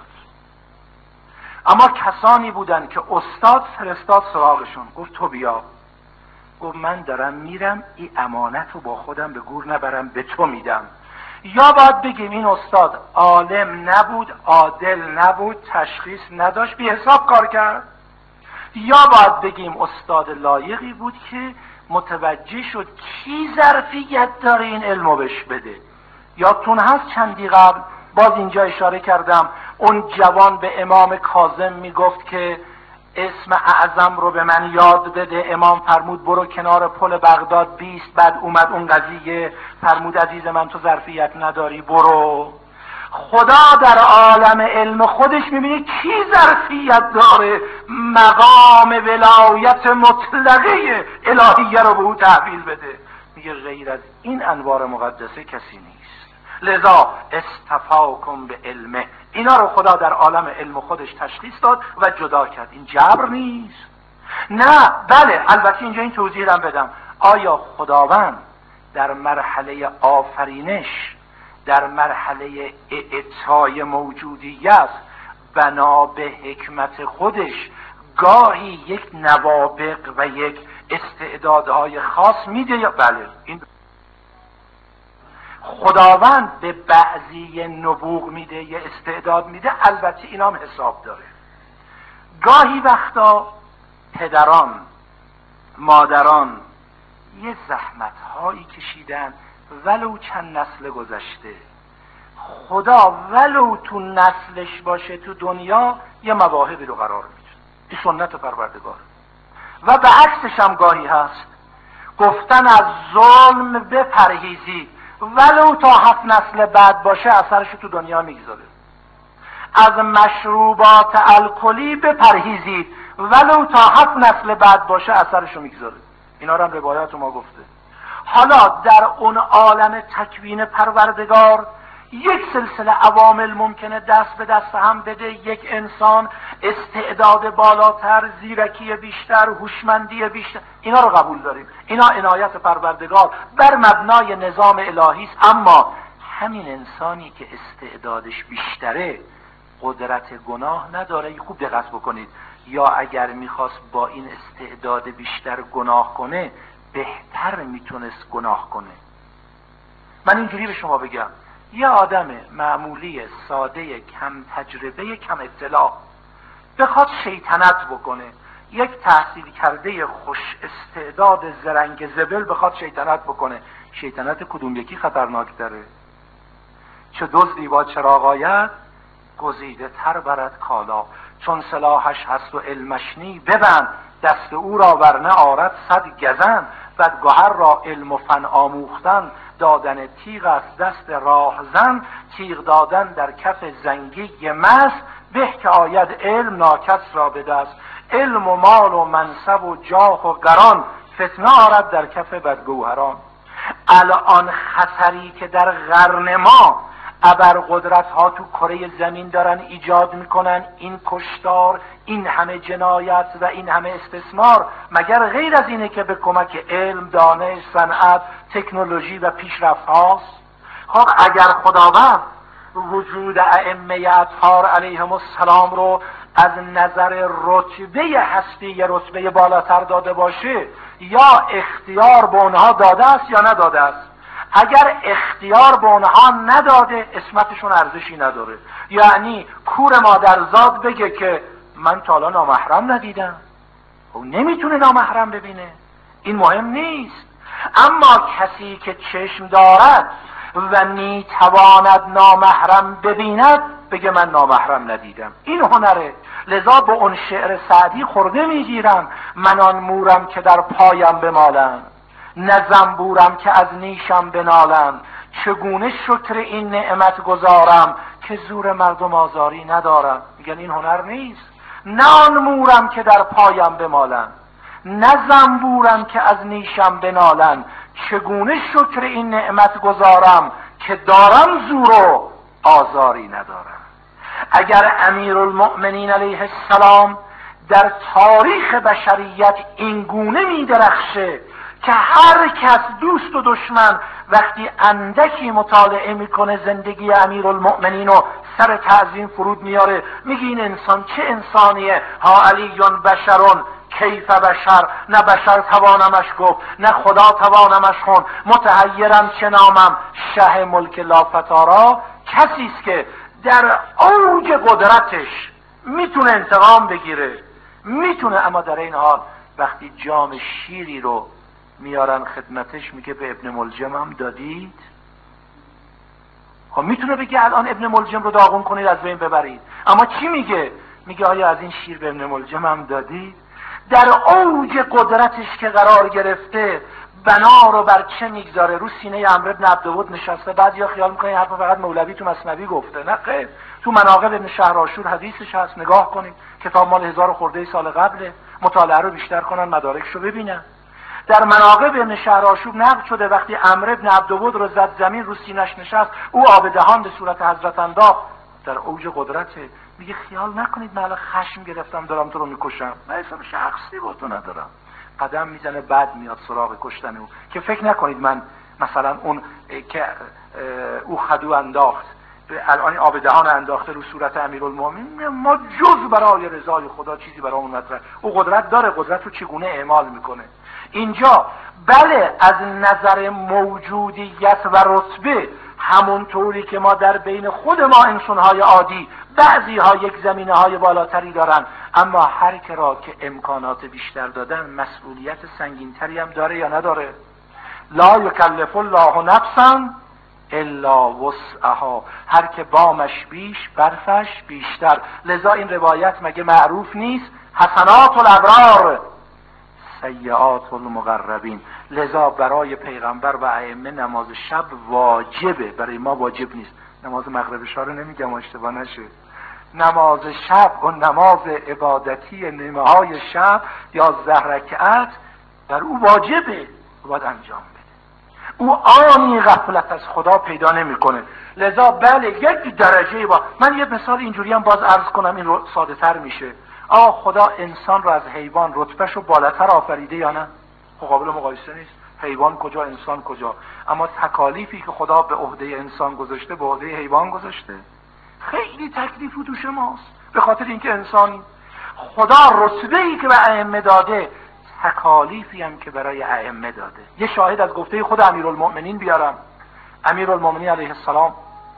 اما کسانی بودن که استاد فرستاد سراغشون، گفت تو بیا، گفت من دارم میرم این امانت رو با خودم به گور نبرم، به تو میدم. یا باید بگیم این استاد عالم نبود، عادل نبود، تشخیص نداشت، بی حساب کار کرد، یا باید بگیم استاد لایقی بود که متوجه شد کی ظرفیت داره این علمو بهش بده. یادتون هست چندی قبل باز اینجا اشاره کردم اون جوان به امام کاظم میگفت که اسم اعظم رو به من یاد بده. امام فرمود برو کنار پل بغداد بیست. بعد اومد اون قضیه، فرمود عزیز من تو ظرفیت نداری برو. خدا در عالم علم خودش میبینه کی ظرفیت داره مقام ولایت مطلقه الهیه رو به او تحویل بده. میگه غیر از این انوار مقدسه کسی نیست. لذا استفاکم به علمه، اینا رو خدا در عالم علم خودش تشخیص داد و جدا کرد. این جبر نیست. نه بله، البته اینجا این توضیح هم بدم، آیا خداوند در مرحله آفرینش، در مرحله اعطای موجودیت بنا به حکمت خودش گاهی یک نوابغ و یک استعدادهای خاص میده یا بله؟ این خداوند به بعضی نبوغ میده، یه استعداد میده، البته اینا هم حساب داره. گاهی وقتا پدران مادران یه زحمت هایی کشیدن ولو چند نسل گذشته، خدا ولو تو نسلش باشه تو دنیا یه مواهبی رو قرار میده. این سنت پروردگار. و به عکسش هم گاهی هست، گفتن از ظلم بپرهیزید ولو تا هفت نسل بعد باشه اثرش تو دنیا میگذاره. از مشروبات الکلی بپرهیزید ولو تا هفت نسل بعد باشه اثرش میگذاره. اینا رو هم روایت ما گفته. حالا در اون عالم تکوین پروردگار یک سلسله عوامل ممکنه دست به دست هم بده، یک انسان استعداد بالاتر، زیرکی بیشتر، هوشمندی بیشتر، اینا رو قبول داریم، اینا عنایت پروردگار بر مبنای نظام الهی است. اما همین انسانی که استعدادش بیشتره قدرت گناه نداره. خوب دقت بکنید، یا اگر میخواست با این استعداد بیشتر گناه کنه بهتر میتونست گناه کنه. من اینجوری به شما بگم، یه آدم معمولی ساده کم تجربه کم اطلاع بخواد شیطنت بکنه، یک تحصیل کرده خوش استعداد زرنگ زبل بخواد شیطنت بکنه، شیطنت کدوم یکی خطرناک داره؟ چه دزدی با چراغ آید گزیده تر برد کالا، چون سلاحش هست و علمش نی ببند، دست او را ورنه آرد صد گزن، بدگهر را علم و فن آموختن، دادن تیغ از دست راهزن، تیغ دادن در کف زنگی مست، به که آید علم ناکس را به دست، علم و مال و منصب و جاه و قران، فتنه آرد در کف بدگوهران. الان خطری که در قرن ما ابرقدرت ها تو کره زمین دارن ایجاد میکنن، این کشتار، این همه جنایت و این همه استثمار، مگر غیر از اینه که به کمک علم، دانش، صنعت، تکنولوژی و پیشرفت هاست؟ خب اگر خداوند وجود ائمه اطهار علیهم السلام رو از نظر رتبه هستی یه رتبه بالاتر داده باشه، یا اختیار به اونها داده است یا نداده است؟ اگر اختیار به اونها نداده، اسمتشون ارزشی نداره. یعنی کور مادرزاد بگه که من تا حالا نامحرم ندیدم، او نمیتونه نامحرم ببینه، این مهم نیست. اما کسی که چشم دارد و میتواند نامحرم ببیند بگه من نامحرم ندیدم، این هنره. لذا به اون شعر سعدی خورده میگیرم، من آن مورم که در پایم بمالم، نه زنبورم که از نیشم بنالم، چگونه شکر این نعمت گذارم که زور مردم آزاری ندارم. میگن این هنر نیست. نه آن مورم که در پایم بمالم، نه زنبورم که از نیشم بنالم، چگونه شکر این نعمت گذارم که دارم زور و آزاری ندارم. اگر امیرالمؤمنین علیه السلام در تاریخ بشریت این گونه می درخشه که هر کس دوست و دشمن وقتی اندکی مطالعه میکنه زندگی امیرالمؤمنین و سر تعظیم فرود میاره، میگه این انسان چه انسانیه، ها علیون بشرون کیف بشر، نه بشر توانمش گفت نه خدا توانمش خون، متحیرم چه نامم شه ملک لافتارا، کسی است که در اوج قدرتش میتونه انتقام بگیره، میتونه، اما در این حال وقتی جام شیری رو میارن خدمتش میگه به ابن ملجم هم دادید. خب میتونه بگه الان ابن ملجم رو داغون کنید از بین ببرید، اما چی میگه؟ میگه آیا از این شیر به ابن ملجم هم دادید؟ در اوج قدرتش که قرار گرفته بنا رو بر چه میگذاره؟ رو سینه عمرو بن عبدود نشسته. بعضیا خیال میکنن حرف فقط مولوی تو مثنوی گفته، نه خیر، تو مناقب ابن شهرآشور حدیثش هست، نگاه کنید، کتاب مال هزار خورده سال قبله، مطالعه رو بیشتر کنن مدارکش رو ببینن. در مناقب ابن شهرآشور نقل شده وقتی عمرو بن عبدود رو زد زمین رو سینه‌اش نشست، او آب دهان به صورت حضرت انداخت، در اوج قدرته. میگه خیال نکنید من الان خشم گرفتم دارم تو رو میکشم، من اصلا شخصی با تو ندارم. قدم میزنه بعد میاد سراغ کشتن او، که فکر نکنید من مثلا اون که او خدو انداخت الان آب دهان انداخته رو صورت امیرالمومنین، ما جز برای رضای خدا چیزی برامون مطرح. او قدرت داره، قدرت رو چگونه اعمال میکنه. اینجا بله از نظر موجودیت و رتبه همونطوری که ما در بین خود ما انسان‌های عادی بعضی ها یک زمینه های بالاتری دارن، اما هر که را که امکانات بیشتر دادن مسئولیت سنگینتری هم داره یا نداره؟ لا یکلف الله نفسا الا وسعها، هر که بامش بیش برفش بیشتر. لذا این روایت مگه معروف نیست؟ حسنات الابرار سیئات المقربین. لذا برای پیغمبر و ائمه نماز شب واجبه، برای ما واجب نیست. نماز مغرب شا رو نمیگم اشتباه نشه، نماز شب و نماز عبادتی نیمه های شب یازده رکعت در او واجبه، باید انجام بده. او آنی غفلت از خدا پیدا نمیکنه. لذا بله یک درجه با من یه مثال اینجوری هم باز عرض کنم، این رو ساده تر میشه. آه خدا انسان رو از حیوان رتبهش رو بالاتر آفریده یا نه؟ خب قابل مقایسه نیست، حیوان کجا انسان کجا. اما تکالیفی که خدا به عهده انسان گذاشته به عهده حیوان گذاشته، خیلی تکلیف تو شماست. به خاطر اینکه انسان خدا رتبه‌ای که به ائمه داده، تکالیفی هم که برای ائمه داده. یه شاهد از گفته خود امیرالمؤمنین بیارم. امیرالمؤمنین علیه السلام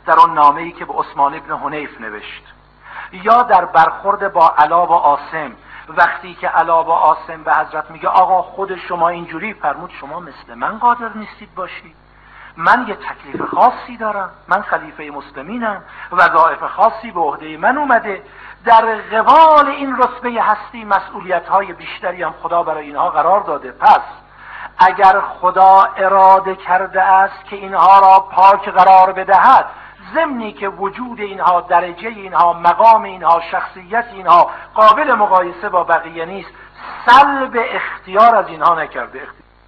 در اون نامه‌ای که به عثمان ابن حنیف نوشت، یا در برخورد با علا و عاصم وقتی که علا و عاصم به حضرت میگه آقا خود شما اینجوری، فرمود شما مثل من قادر نیستید باشید، من یه تکلیف خاصی دارم، من خلیفه مسلمینم، وظایف خاصی به عهده من اومده، در قبال این رتبه هستی مسئولیت‌های بیشتری هم خدا برای اینها قرار داده. پس اگر خدا اراده کرده است که اینها را پاک قرار بدهد، ضمنی که وجود اینها، درجه اینها، مقام اینها، شخصیت اینها قابل مقایسه با بقیه نیست، سلب اختیار از اینها نکرده.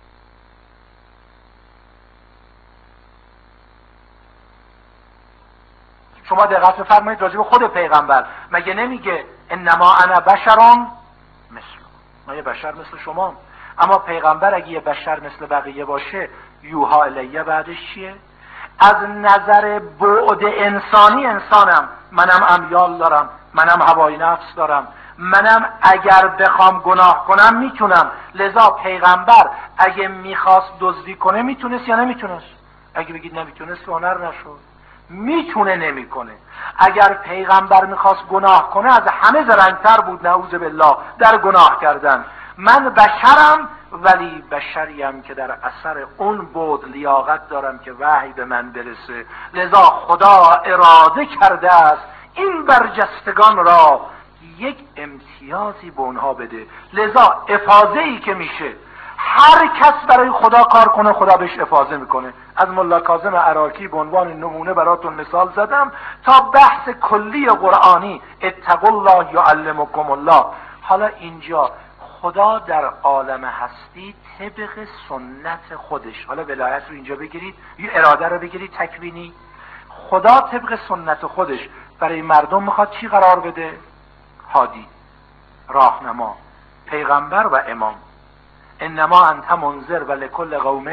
شما دقت بفرمایید راجع به خود پیغمبر مگه نمیگه انما انا بشرم مثل ما، یه بشر مثل شما، اما پیغمبر اگه یه بشر مثل بقیه باشه یوها الیه بعدش چیه؟ از نظر بعد انسانی انسانم، منم امیال دارم، منم هوای نفس دارم، منم اگر بخوام گناه کنم میتونم. لذا پیغمبر اگه میخواست دزدی کنه میتونست یا نمیتونست؟ اگه بگید نمیتونست که هنر نشد. میتونه نمیکنه. اگر پیغمبر میخواست گناه کنه از همه زرنگتر بود، نعوذ بالله، در گناه کردن. من بشرم ولی بشریم که در اثر اون بود لیاقت دارم که وحی به من برسه. لذا خدا اراده کرده است این برجستگان را یک امتیازی به اونها بده. لذا افاضه ای که میشه، هر کس برای خدا کار کنه خدا بهش افاضه میکنه. از ملا کاظم عراقی به عنوان نمونه براتون مثال زدم تا بحث کلی قرآنی اتقوا الله یعلمکم الله. حالا اینجا خدا در عالم هستی طبق سنت خودش، حالا ولایت رو اینجا بگیرید، یه اراده رو بگیرید تکوینی، خدا طبق سنت خودش برای مردم میخواد چی قرار بده؟ هادی، راهنما، پیغمبر و امام. انما انت منذر و لکل قوم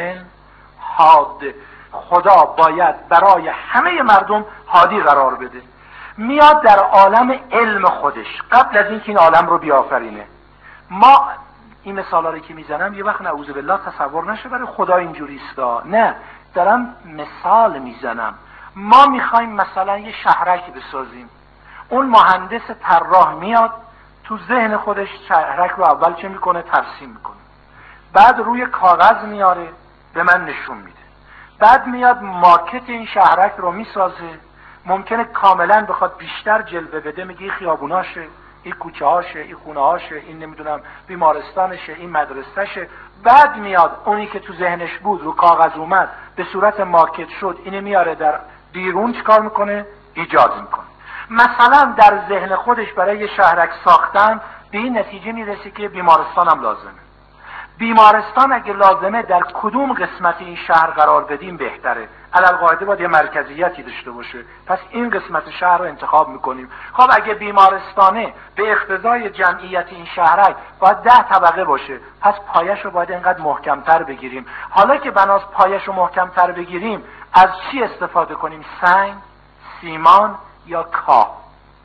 هاد. خدا باید برای همه مردم هادی قرار بده. میاد در عالم علم خودش قبل از اینکه این عالم رو بیافرینه. ما این مثالا رو که میزنم یه وقت نعوذ بالله تصور نشه برای خدا اینجوری استا، نه، دارم مثال میزنم. ما میخوایم مثلا یه شهرک بسازیم، اون مهندس طراح میاد تو ذهن خودش شهرک رو اول چه میکنه؟ ترسیم میکنه، بعد روی کاغذ میاره به من نشون میده، بعد میاد ماکت این شهرک رو میسازه، ممکنه کاملا بخواد بیشتر جلوه بده، میگه این خیابوناشه، این کوچه هاشه، این خونه هاشه، این نمیدونم بیمارستانشه، این مدرسهشه. بعد میاد اونی که تو ذهنش بود رو کاغذ اومد به صورت ماکت شد، اینو میاره در بیرون چیکار میکنه؟ ایجاد میکنه. مثلا در ذهن خودش برای یه شهرک ساختن به این نتیجه میرسه که بیمارستان هم لازمه. بیمارستان اگه لازمه در کدوم قسمت این شهر قرار بدیم بهتره؟ علالقاعده باید یه مرکزیتی داشته باشه، پس این قسمت شهر رو انتخاب میکنیم. خب اگه بیمارستانه به اقتضای جمعیت این شهرک باید ده طبقه باشه، پس پایش رو باید اینقدر محکمتر بگیریم. حالا که بناس پایش رو محکمتر بگیریم از چی استفاده کنیم؟ سنگ، سیمان یا کاه؟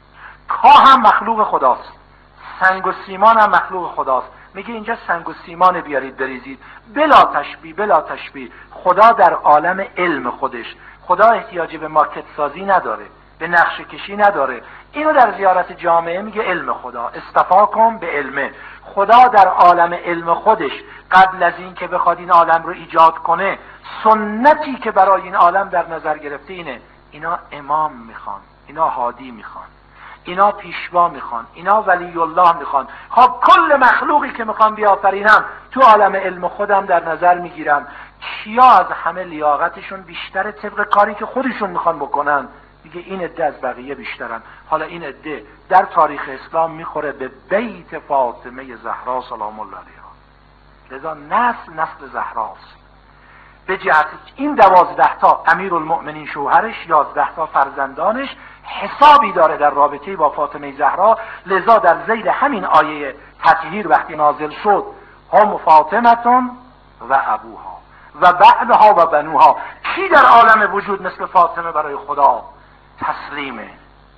کاه هم مخلوق خداست، سنگ و سیمان هم مخلوق خداست. میگه اینجا سنگ و سیمان بیارید بریزید، بلا تشبیه بلا تشبیه. خدا در عالم علم خودش، خدا احتیاجی به مارکت سازی نداره، به نقشه کشی نداره. اینو در زیارت جامعه میگه علم خدا، استفاکم به علمه. خدا در عالم علم خودش قبل از این که بخواد این عالم رو ایجاد کنه، سنتی که برای این عالم در نظر گرفته اینه، اینا امام میخوان، اینا هادی میخوان، اینا پیشوا میخوان، اینا ولی الله میخوان. خب کل مخلوقی که میخوان بیافرینم تو عالم علم خودم در نظر میگیرم. کیا از همه لیاقتشون بیشتره طبق کاری که خودشون میخوان بکنن؟ میگه این عده از بقیه بیشترن. حالا این عده در تاریخ اسلام میخوره به بیت فاطمه زهرا سلام الله علیها. لذا نسل نسل زهراست. به جهت این دوازده تا امیرالمؤمنین شوهرش، یازده تا فرزندانش حسابی داره در رابطه با فاطمه زهرا. لذا در ذیل همین آیه تطهیر وقتی نازل شد، هم فاطمتون و ابوها و بعدها و بنوها. کی در عالم وجود مثل فاطمه برای خدا تسلیمه؟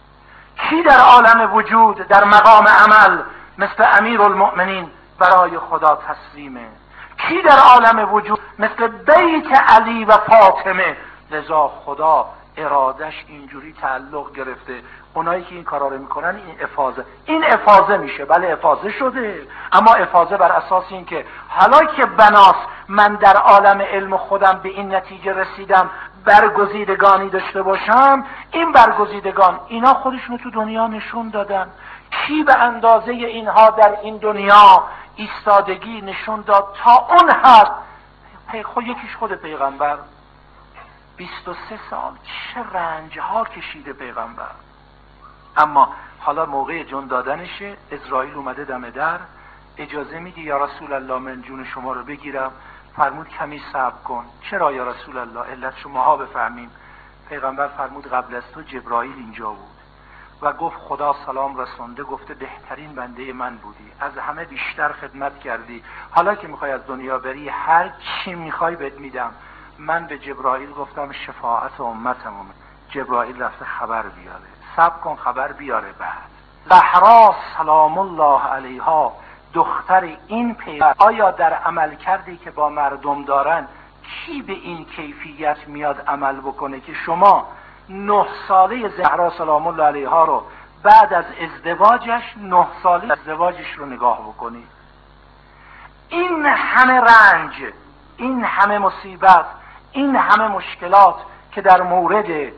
کی در عالم وجود در مقام عمل مثل امیرالمؤمنین برای خدا تسلیمه؟ کی در عالم وجود مثل بیت علی و فاطمه؟ لذا خدا ارادش اینجوری تعلق گرفته. اونایی که این کارا رو میکنن این افاضه این افاضه میشه. بله افاضه شده، اما افاضه بر اساس این که حالا که بناس من در عالم علم خودم به این نتیجه رسیدم برگزیدگانی داشته باشم. این برگزیدگان اینا خودشونو تو دنیا نشون دادن. کی به اندازه اینها در این دنیا ایستادگی نشون داد تا اون حد؟ خود یکیش خود پیغمبر بیست و سه سال چه رنجها کشیده پیغمبر. اما حالا موقع جون دادنشه، اسرائیل اومده دم در، اجازه میدی یا رسول الله من جون شما رو بگیرم؟ فرمود کمی صبر کن. چرا یا رسول الله؟ علت شماها بفهمیم. پیغمبر فرمود قبل از تو جبرائیل اینجا بود و گفت خدا سلام رسونده، گفته بهترین بنده من بودی، از همه بیشتر خدمت کردی، حالا که میخوای از دنیا بری هر چی میخوای بهت میدم. من به جبرائیل گفتم شفاعت امتمون. جبرائیل رفته خبر بیاره. صبر کن خبر بیاره. بعد زهرا سلام الله علیها دختر این پیغمبر، آیا در عمل کردی که با مردم دارن کی به این کیفیت میاد عمل بکنه که شما نه ساله زهرا سلام الله علیها رو بعد از ازدواجش نه ساله ازدواجش رو نگاه بکنی؟ این همه رنج، این همه مصیبت، این همه مشکلات که در مورد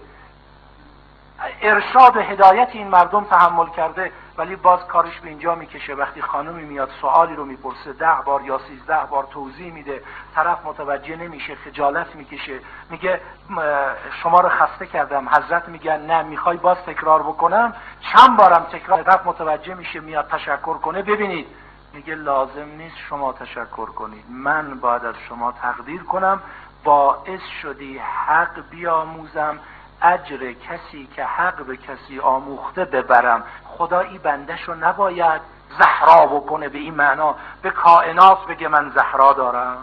ارشاد و هدایت این مردم تحمل کرده، ولی باز کارش به اینجا میکشه وقتی خانومی میاد سوالی رو میپرسه ده بار یا سیزده بار توضیح میده، طرف متوجه نمیشه، خجالت میکشه، میگه شما رو خسته کردم. حضرت میگن نه، میخوای باز تکرار بکنم؟ چند بارم تکرار، طرف متوجه میشه میاد تشکر کنه. ببینید میگه لازم نیست شما تشکر کنید، من باید از شما تقدیر کنم، باعث شدی حق بیاموزم، اجر کسی که حق به کسی آموخته ببرم. خدا این بندش رو نباید زهرا بکنه به این معنا به کائنات بگه من زهرا دارم.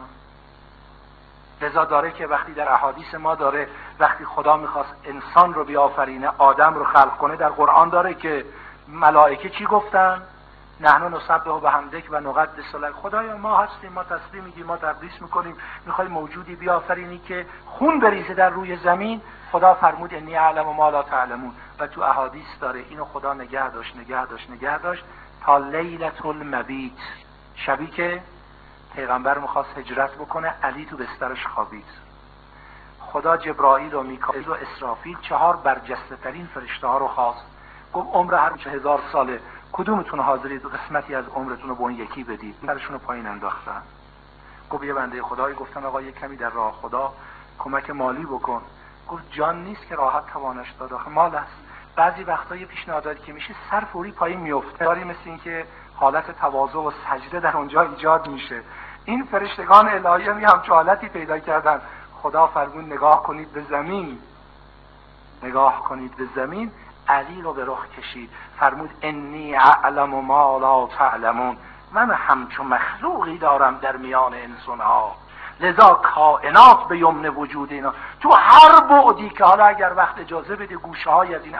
لذا داره که وقتی در احادیث ما داره وقتی خدا میخواست انسان رو بیافرینه، آدم رو خلق کنه، در قرآن داره که ملائکه چی گفتن؟ نحن نسبح بحمدک و نقدس لک. خدایا ما هستیم، ما تسبیح میگیم، ما تقدیس میکنیم، میخوای موجودی بیافرینی که خون بریزه در روی زمین. خدا فرمود انی اعلم ما لا تعلمون. و تو احادیث داره اینو خدا نگه داشت نگه داشت نگه داشت تا لیلة المبیت، شبی که پیغمبر میخواست هجرت بکنه، علی تو بسترش خوابید. خدا جبرائیل و میکائیل و اسرافیل چهار برجسته ترین فرشته ها رو خواست، گفت عمر هر چه هزار ساله کدومتون حاضرید قسمتی از عمرتون رو به اون یکی بدید؟ سرشون رو پایین انداختن. گفت یه بنده خدایی گفتن آقا یه کمی در راه خدا کمک مالی بکن. گفت جان نیست که راحت توانش داد، آخه مال است. بعضی وقتا یه پیشنهادی که میشه سر فوری پایین میفته، داری مثل این که حالت تواضع و سجده در اونجا ایجاد میشه. این فرشتگان الهی هم همچون حالتی پیدا کردن. خدا فرمود نگاه کنید به زمین، نگاه کنید به زمین. علی رو به رخ کشید، فرمود انی اعلم ما لا تعلمون. من همچون مخلوقی دارم در میان انسانها، لذا کائنات به یمن وجود اینا تو هر بعدی که حالا اگر وقت اجازه بده گوشه های از این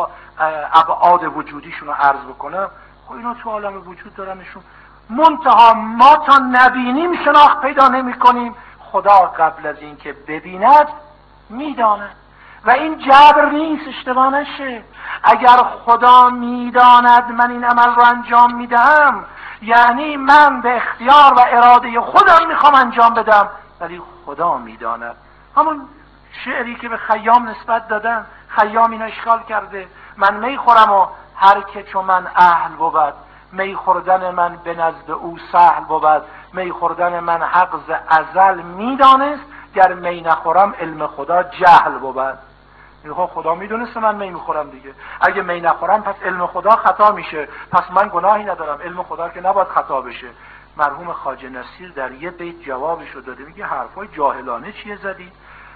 ابعاد وجودیشون رو عرض بکنم، خب اینا تو عالم وجود دارنشون. منتها ما تا نبینیم شناخت پیدا نمی کنیم. خدا قبل از این که ببیند میداند و این جبر نیست، اشتباه نشه. اگر خدا میداند من این عمل رو انجام میدم، یعنی من به اختیار و اراده خودم میخوام انجام بدم، ولی خدا میداند. همون شعری که به خیام نسبت دادن، خیام اینو اشکال کرده، من می خورم و هر که چو من اهل بود، می خوردن من به نزد او سهل بود، می خوردن من حق ز ازل میدانست، گر می نخورم علم خدا جهل بود. میگه خدا میدونسته من می میخورم دیگه، اگه می نخورم پس علم خدا خطا میشه، پس من گناهی ندارم، علم خدا که نباید خطا بشه. مرحوم خواجه نصیر در یه بیت جوابشو داده، میگه حرفای جاهلانه چیه زدی؟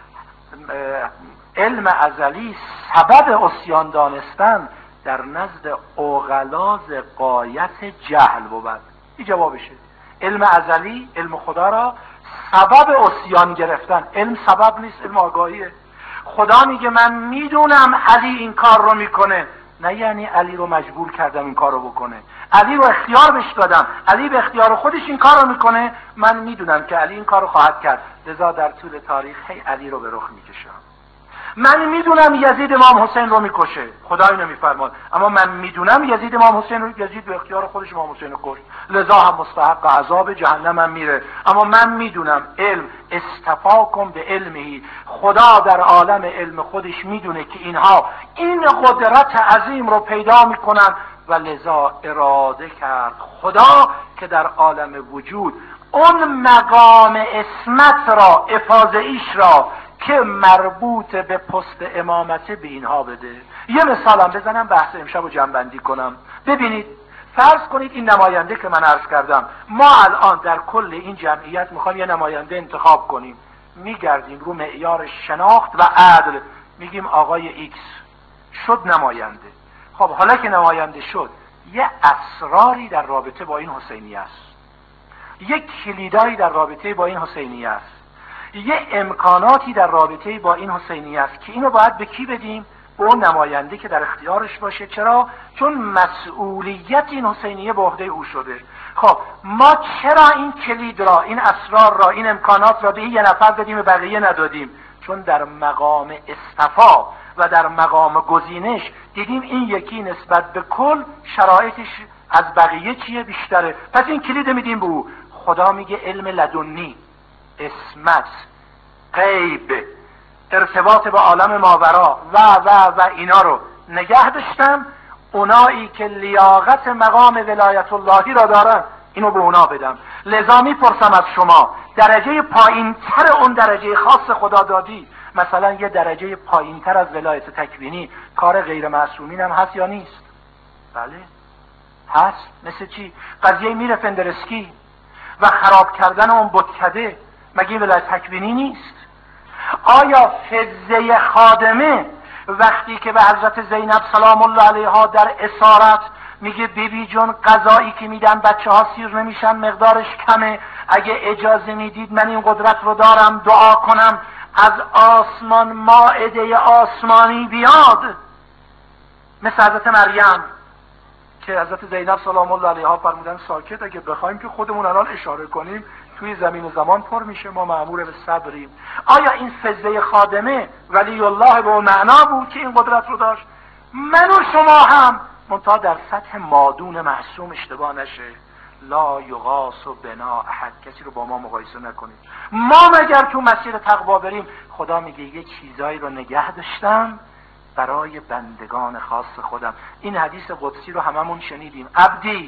علم ازلی سبب عصیان دانستن در نزد عقلا ز غایت جهل بود. این جوابشه. علم ازلی، علم خدا را سبب عصیان گرفتن. علم سبب نیست، علم آگاهیه. خدا میگه من میدونم علی این کار رو میکنه، نه یعنی علی رو مجبور کردم این کار رو بکنه، علی رو اختیار بهش دادم، علی به اختیار خودش این کار رو میکنه، من میدونم که علی این کار رو خواهد کرد، لذا در طول تاریخ هی علی رو به رخ میکشم. من میدونم یزید امام حسین رو میکشه، خدا اینو میفرماد، اما من میدونم یزید امام حسین رو، یزید به اختیار خودش امام حسین رو کشت، لذا هم مستحق عذاب جهنم هم میره. اما من میدونم علم استفاکم به علمه، خدا در عالم علم خودش میدونه که اینها این قدرت عظیم رو پیدا میکنن و لذا اراده کرد خدا که در عالم وجود اون مقام اسمت را، افاضه‌ایش را که مربوط به پست امامته به اینها بده. یه مثالم بزنم بحث امشب رو جمع‌بندی کنم. ببینید، فرض کنید این نماینده که من عرض کردم، ما الان در کل این جمعیت میخوایم یه نماینده انتخاب کنیم، میگردیم رو معیار شناخت و عدل، میگیم آقای ایکس شد نماینده. خب حالا که نماینده شد، یه اسراری در رابطه با این حسینی است، یک کلیدایی در رابطه با این حسینی است، یه امکاناتی در رابطه با این حسینی است که اینو باید به کی بدیم؟ به اون نماینده که در اختیارش باشه. چرا؟ چون مسئولیت این حسینیه به عهده او شده. خب ما چرا این کلید را، این اسرار را، این امکانات را به یه نفر دادیم و بقیه ندادیم؟ چون در مقام اصطفا و در مقام گزینش دیدیم این یکی نسبت به کل شرایطش از بقیه چیه؟ بیشتره، پس این کلید میدیم به او. خدا میگه علم لدنی، اسمت، غیب، ارتباط به عالم ماورا و و و اینا رو نگه داشتم، اونایی که لیاقت مقام ولایت اللهی را دارن اینو به اونا بدم. لذا میپرسم از شما، درجه پایین تر اون درجه خاص خدا دادی، مثلا یه درجه پایین تر از ولایت تکوینی، کار غیر معصومین هم هست یا نیست؟ بله هست. مثل چی؟ قضیه میر فندرسکی و خراب کردن اون بتکده، مگه ولایت تکوینی نیست؟ آیا فزه خادمه وقتی که به حضرت زینب سلام الله علیها در اسارت میگه بیبی جون غذایی که میدن بچه ها سیر نمیشن، مقدارش کمه، اگه اجازه میدید من این قدرت رو دارم دعا کنم از آسمان مائده آسمانی بیاد، مثل حضرت مریم که حضرت زینب سلام الله علیها فرمودن ساکت، اگه بخوایم که خودمون الان اشاره کنیم توی زمین و زمان پر میشه، ما مأمور به صبریم. آیا این فزه خادمه ولی الله به اون معنا بود که این قدرت رو داشت؟ من و شما هم، منتها در سطح مادون معصوم اشتباه نشه، لا یغاث بنا احد، کسی رو با ما مقایسه نکنید. ما مگر تو مسیر تقوا بریم، خدا میگه یه چیزایی رو نگه داشتم برای بندگان خاص خودم. این حدیث قدسی رو هممون شنیدیم، عبدی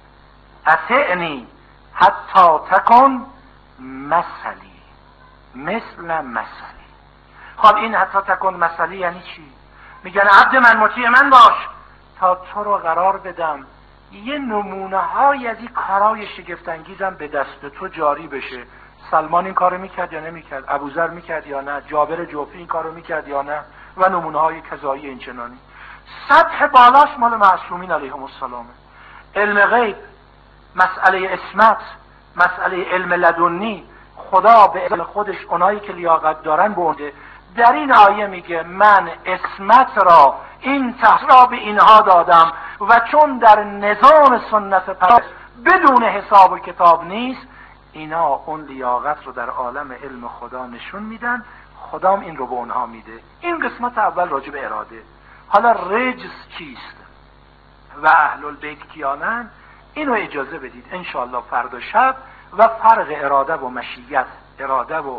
اطعنی حتی تکن مثلی مثل مثلی. خب این حتی تکن مثلی یعنی چی؟ میگن عبد من مطیع من باش تا تو رو قرار بدم یه نمونه های از این کارای شگفت‌انگیزم به دست تو جاری بشه. سلمان این کارو میکرد یا نمیکرد؟ ابوذر میکرد یا نه؟ جابر جوفی این کارو میکرد یا نه؟ و نمونه های کذایی اینچنانی. سطح بالاش مال معصومین علیهم السلام. علم غیب، مسئله اسمت، مسئله علم لدنی، خدا به علم خودش اونایی که لیاقت دارن برده. در این آیه میگه من اسمت را این تحت به اینها دادم و چون در نظام سنت پرست بدون حساب و کتاب نیست، اینا اون لیاقت رو در عالم علم خدا نشون میدن، خدام این رو به اونها میده. این قسمت اول راجع به اراده. حالا رجز چیست و اهل البیت کیانن؟ اینو اجازه بدید انشاءالله فردا شب و فرق اراده و مشیت، اراده و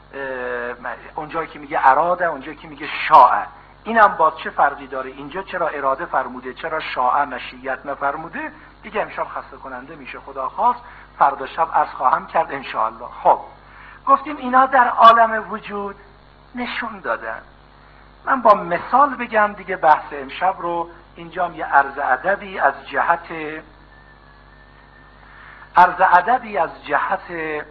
اونجایی که میگه اراده، اونجایی که میگه شاء، اینم باز چه فرقی داره؟ اینجا چرا اراده فرموده، چرا شاء مشیت نفرموده؟ دیگه امشب خسته کننده میشه، خدا خواست فردا شب عرض خواهم کرد انشاءالله. خب گفتیم اینا در عالم وجود نشون دادن. من با مثال بگم دیگه بحث امشب رو. اینجا یه عرض ادبی از جهت عرض ادبی از جهت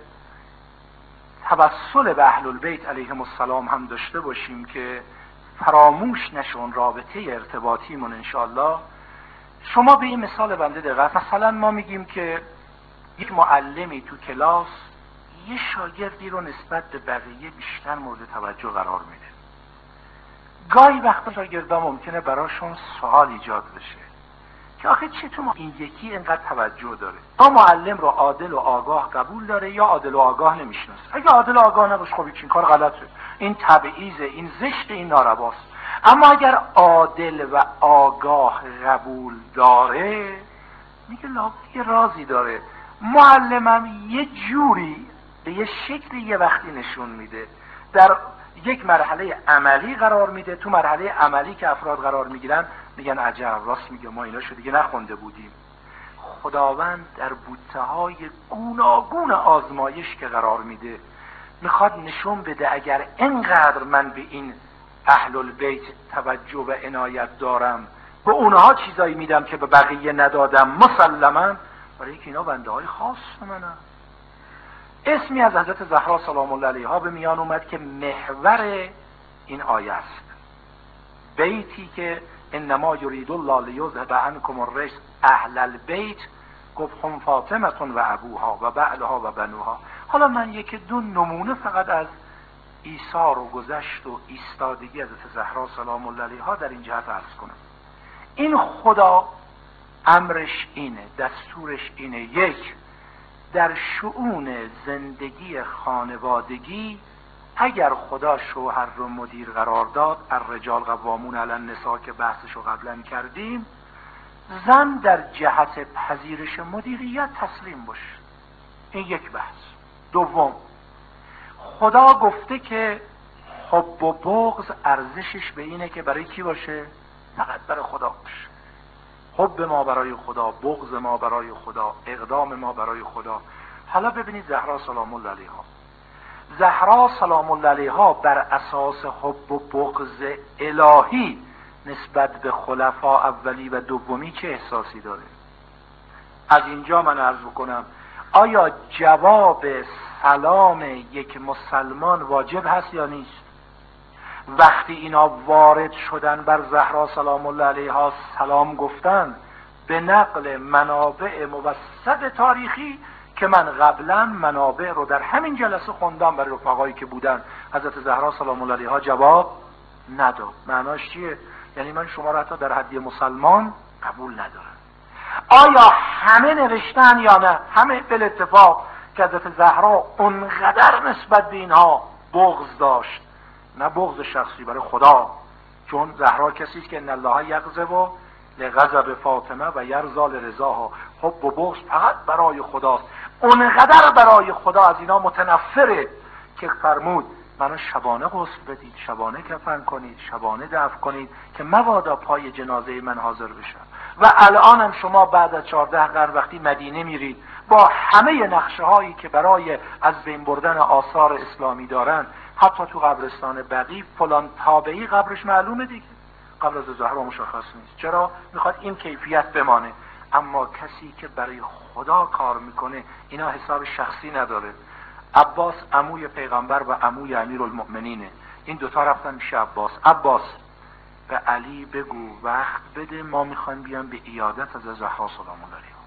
توسل به اهل البیت علیهم السلام هم داشته باشیم که فراموش نشون رابطه ارتباطیمون انشاءالله. شما به این مثال بنده دقت، مثلا ما میگیم که یک معلمی تو کلاس یه شاگردی رو نسبت به بقیه بیشتر مورد توجه قرار میده. گاهی وقتا شاگردا ممکنه براشون سوال ایجاد بشه که آخه چطور این یکی اینقدر توجه داره؟ یا معلم رو عادل و آگاه قبول داره یا عادل و آگاه نمیشناسه. اگه عادل و آگاه نباشه خب این کار غلطه. این تبعیض، این زشت، این نارواست. اما اگر عادل و آگاه قبول داره، میگه لابد یه رازی داره. معلمم یه جوری به یه شکلی یه وقتی نشون میده، در یک مرحله عملی قرار میده. تو مرحله عملی که افراد قرار میگیرن میگن عجب، راست میگه، ما ایناشو دیگه نخونده بودیم. خداوند در بوته‌های گوناگون آزمایش که قرار میده میخواد نشون بده اگر اینقدر من به این اهل البیت توجه و عنایت دارم، به اونها چیزایی میدم که به بقیه ندادم، مسلما برای اینکه اینا بنده های خاص منن. اسمی از حضرت زهرا سلام الله علیها به میان اومد که محور این آیه است، بیتی که انما یرید الله لیذهب عنکم الرجس اهل البیت، گفت هم فاطمه و ابوها و بعلها و بنوها. حالا من یک دو نمونه فقط از ایثار و گذشت و ایستادگی حضرت زهرا سلام الله علیها در این جهت عرض کنم. این خدا امرش اینه، دستورش اینه، یک، در شؤون زندگی خانوادگی اگر خدا شوهر رو مدیر قرار داد، الرجال قوامون علی النساء که بحثشو قبلا کردیم، زن در جهت پذیرش مدیریت تسلیم باشه. این یک بحث. دوم، خدا گفته که حب و بغض ارزشش به اینه که برای کی باشه؟ فقط برای خدا باشه. حب ما برای خدا، بغض ما برای خدا، اقدام ما برای خدا. حالا ببینید زهرا سلام الله علیها، زهرا سلام الله علیها بر اساس حب و بغض الهی نسبت به خلفا اولی و دومی چه احساسی داره؟ از اینجا من عرض بکنم آیا جواب سلام یک مسلمان واجب هست یا نیست؟ وقتی اینا وارد شدن بر زهرا سلام الله علیها سلام گفتن به نقل منابع موثق تاریخی که من قبلا منابع رو در همین جلسه خوندم برای رفقایی که بودن، حضرت زهرا سلام الله علیها جواب نداد. معناش چیه؟ یعنی من شما را حتی در حدی مسلمان قبول ندارم. آیا همه نوشتن یا نه؟ همه به اتفاق که حضرت زهرا اونقدر نسبت به اینها بغض داشت، نه بغض شخصی، برای خدا، چون زهرا کسی است که ان الله یغضب لغضب فاطمه و یرضا لرضاها، حب و بغض فقط برای خداست. اونقدر برای خدا از اینا متنفره که فرمود منو شبانه غسل بدید، شبانه کفن کنید، شبانه دفن کنید که مبادا پای جنازه من حاضر بشن. و الان هم شما بعد از چهارده قرن وقتی مدینه میرید با همه نقشه هایی که برای از بین بردن آثار اسلامی دارن، حتی تو قبرستان بقیع فلان تابعی قبرش معلومه دیگه، قبر از زهرا مشخص نیست. چرا؟ میخواد این کیفیت بمانه. اما کسی که برای خدا کار میکنه اینا حساب شخصی نداره. عباس عموی پیغمبر و عموی امیرالمؤمنینه. این دوتا رفتن میشه عباس، عباس به علی بگو وقت بده، ما میخوایم بیام به عیادت از زهرا سلام الله علیها.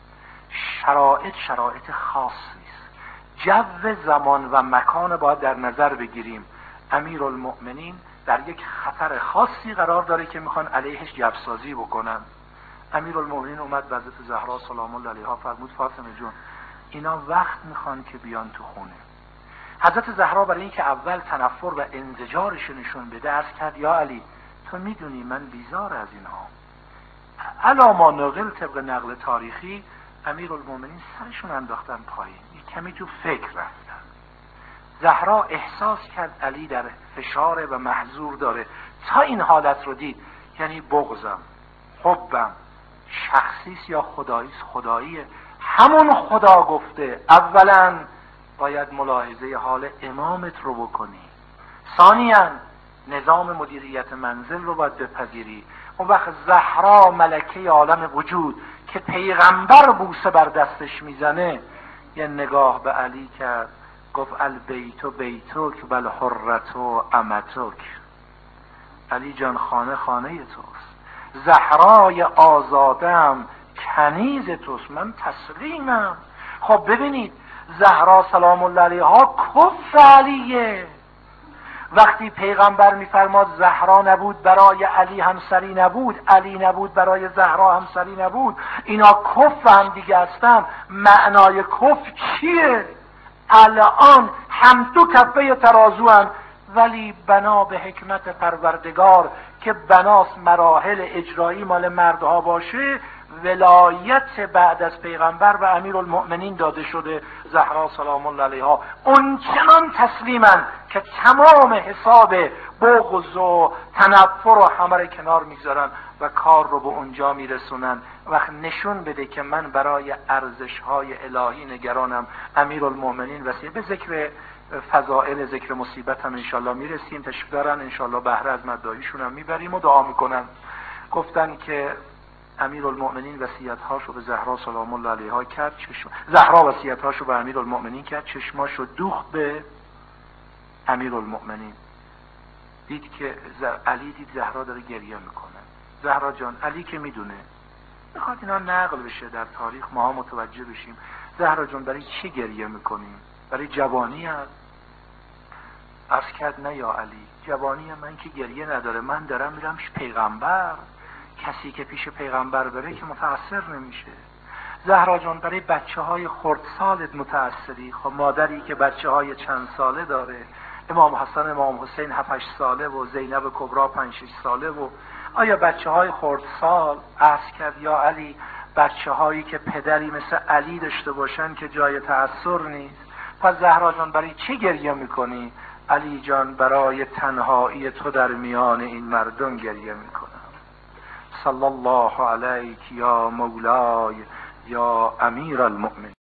شرایط شرایط خاص نیست، جو زمان و مکان باید در نظر بگیریم. امیرالمؤمنین در یک خطر خاصی قرار داره که میخوان علیهش جبسازی بکنن. امیرالمؤمنین اومد به حضرت زهرا سلام الله علیها فرمود فاطمه جون اینا وقت میخوان که بیان تو خونه. حضرت زهرا برای اینکه اول تنفر و انزجارش نشون بده عرض کرد یا علی تو میدونی من بیزار از اینها. علا ما نقل طبق نقل تاریخی امیرالمؤمنین سرشون انداختن پایین، کمی تو فکر رفتن. زهرا احساس کرد علی در فشار و محظور داره، تا این حالت رو دید یعنی بغضم، حبم شخصیست یا خداییست؟ خداییه. همون خدا گفته اولا باید ملاحظه حال امامت رو بکنی، ثانیاً نظام مدیریت منزل رو باید بپذیری. اون وقت زهرا ملکه عالم وجود که پیغمبر بوسه بر دستش میزنه یه نگاه به علی کرد، گفت البیت بیتک بل حرت امتک. علی جان خانه خانه توست، زهرای آزادم کنیز توست، من تسلیمم. خب ببینید زهرا سلام الله علیها کف علیه. وقتی پیغمبر میفرماد زهرا نبود برای علی همسری نبود، علی نبود برای زهرا همسری نبود، اینا کف هم دیگه هستن. معنای کف چیه؟ الان هم تو کفه ترازو هم ولی بنا به حکمت پروردگار که بناس مراحل اجرایی مال مردها باشه، ولایت بعد از پیغمبر و امیرالمؤمنین داده شده زهرا سلام الله علیها. اونچنان تسلیمن که تمام حساب بغض و تنفر و همه رو کنار میگذارن و کار رو به اونجا میرسونن. وقت نشون بده که من برای ارزش های الهی نگرانم. امیرالمؤمنین وسیع به ذکر فضائل ذکر مصیبت هم انشالله میرسیم، تشریف دارن انشالله بهره از مدعایشون هم میبریم و دعا میکنن. گفتن که امیرالمؤمنین وصیت‌هاشو به زهرا سلام الله علیها کرد، چشم زهرا وصیت‌هاشو به امیرالمؤمنین کرد، چشماشو دوخت به امیرالمؤمنین. دید که علی دید زهرا داره گریه میکنه. زهرا جان، علی که میدونه میخواد اینا نقل بشه در تاریخ، ما متوجه بشیم. زهرا جان برای چی گریه میکنیم؟ برای جوانی هست؟ عرض کرد نه یا علی، جوانی من که گریه نداره، من دارم میرم پیغمبر، کسی که پیش پیغمبر بره که متأثر نمیشه. زهرا جان برای بچه های خردسالت متأثری، خب مادری که بچه های چند ساله داره، امام حسن امام حسین هفت هشت ساله و زینب کبرا پنج شش ساله، و آیا بچه های خردسال عرض کرد یا علی بچه هایی که پدری مثل علی داشته باشن که جای تأثر نیست؟ پس زهرا جان برای چی گریه میکنی؟ علی جان برای تنهایی تو در میان این مردم گریه میکنم. صلی الله علیک یا مولای یا امیر المؤمنین.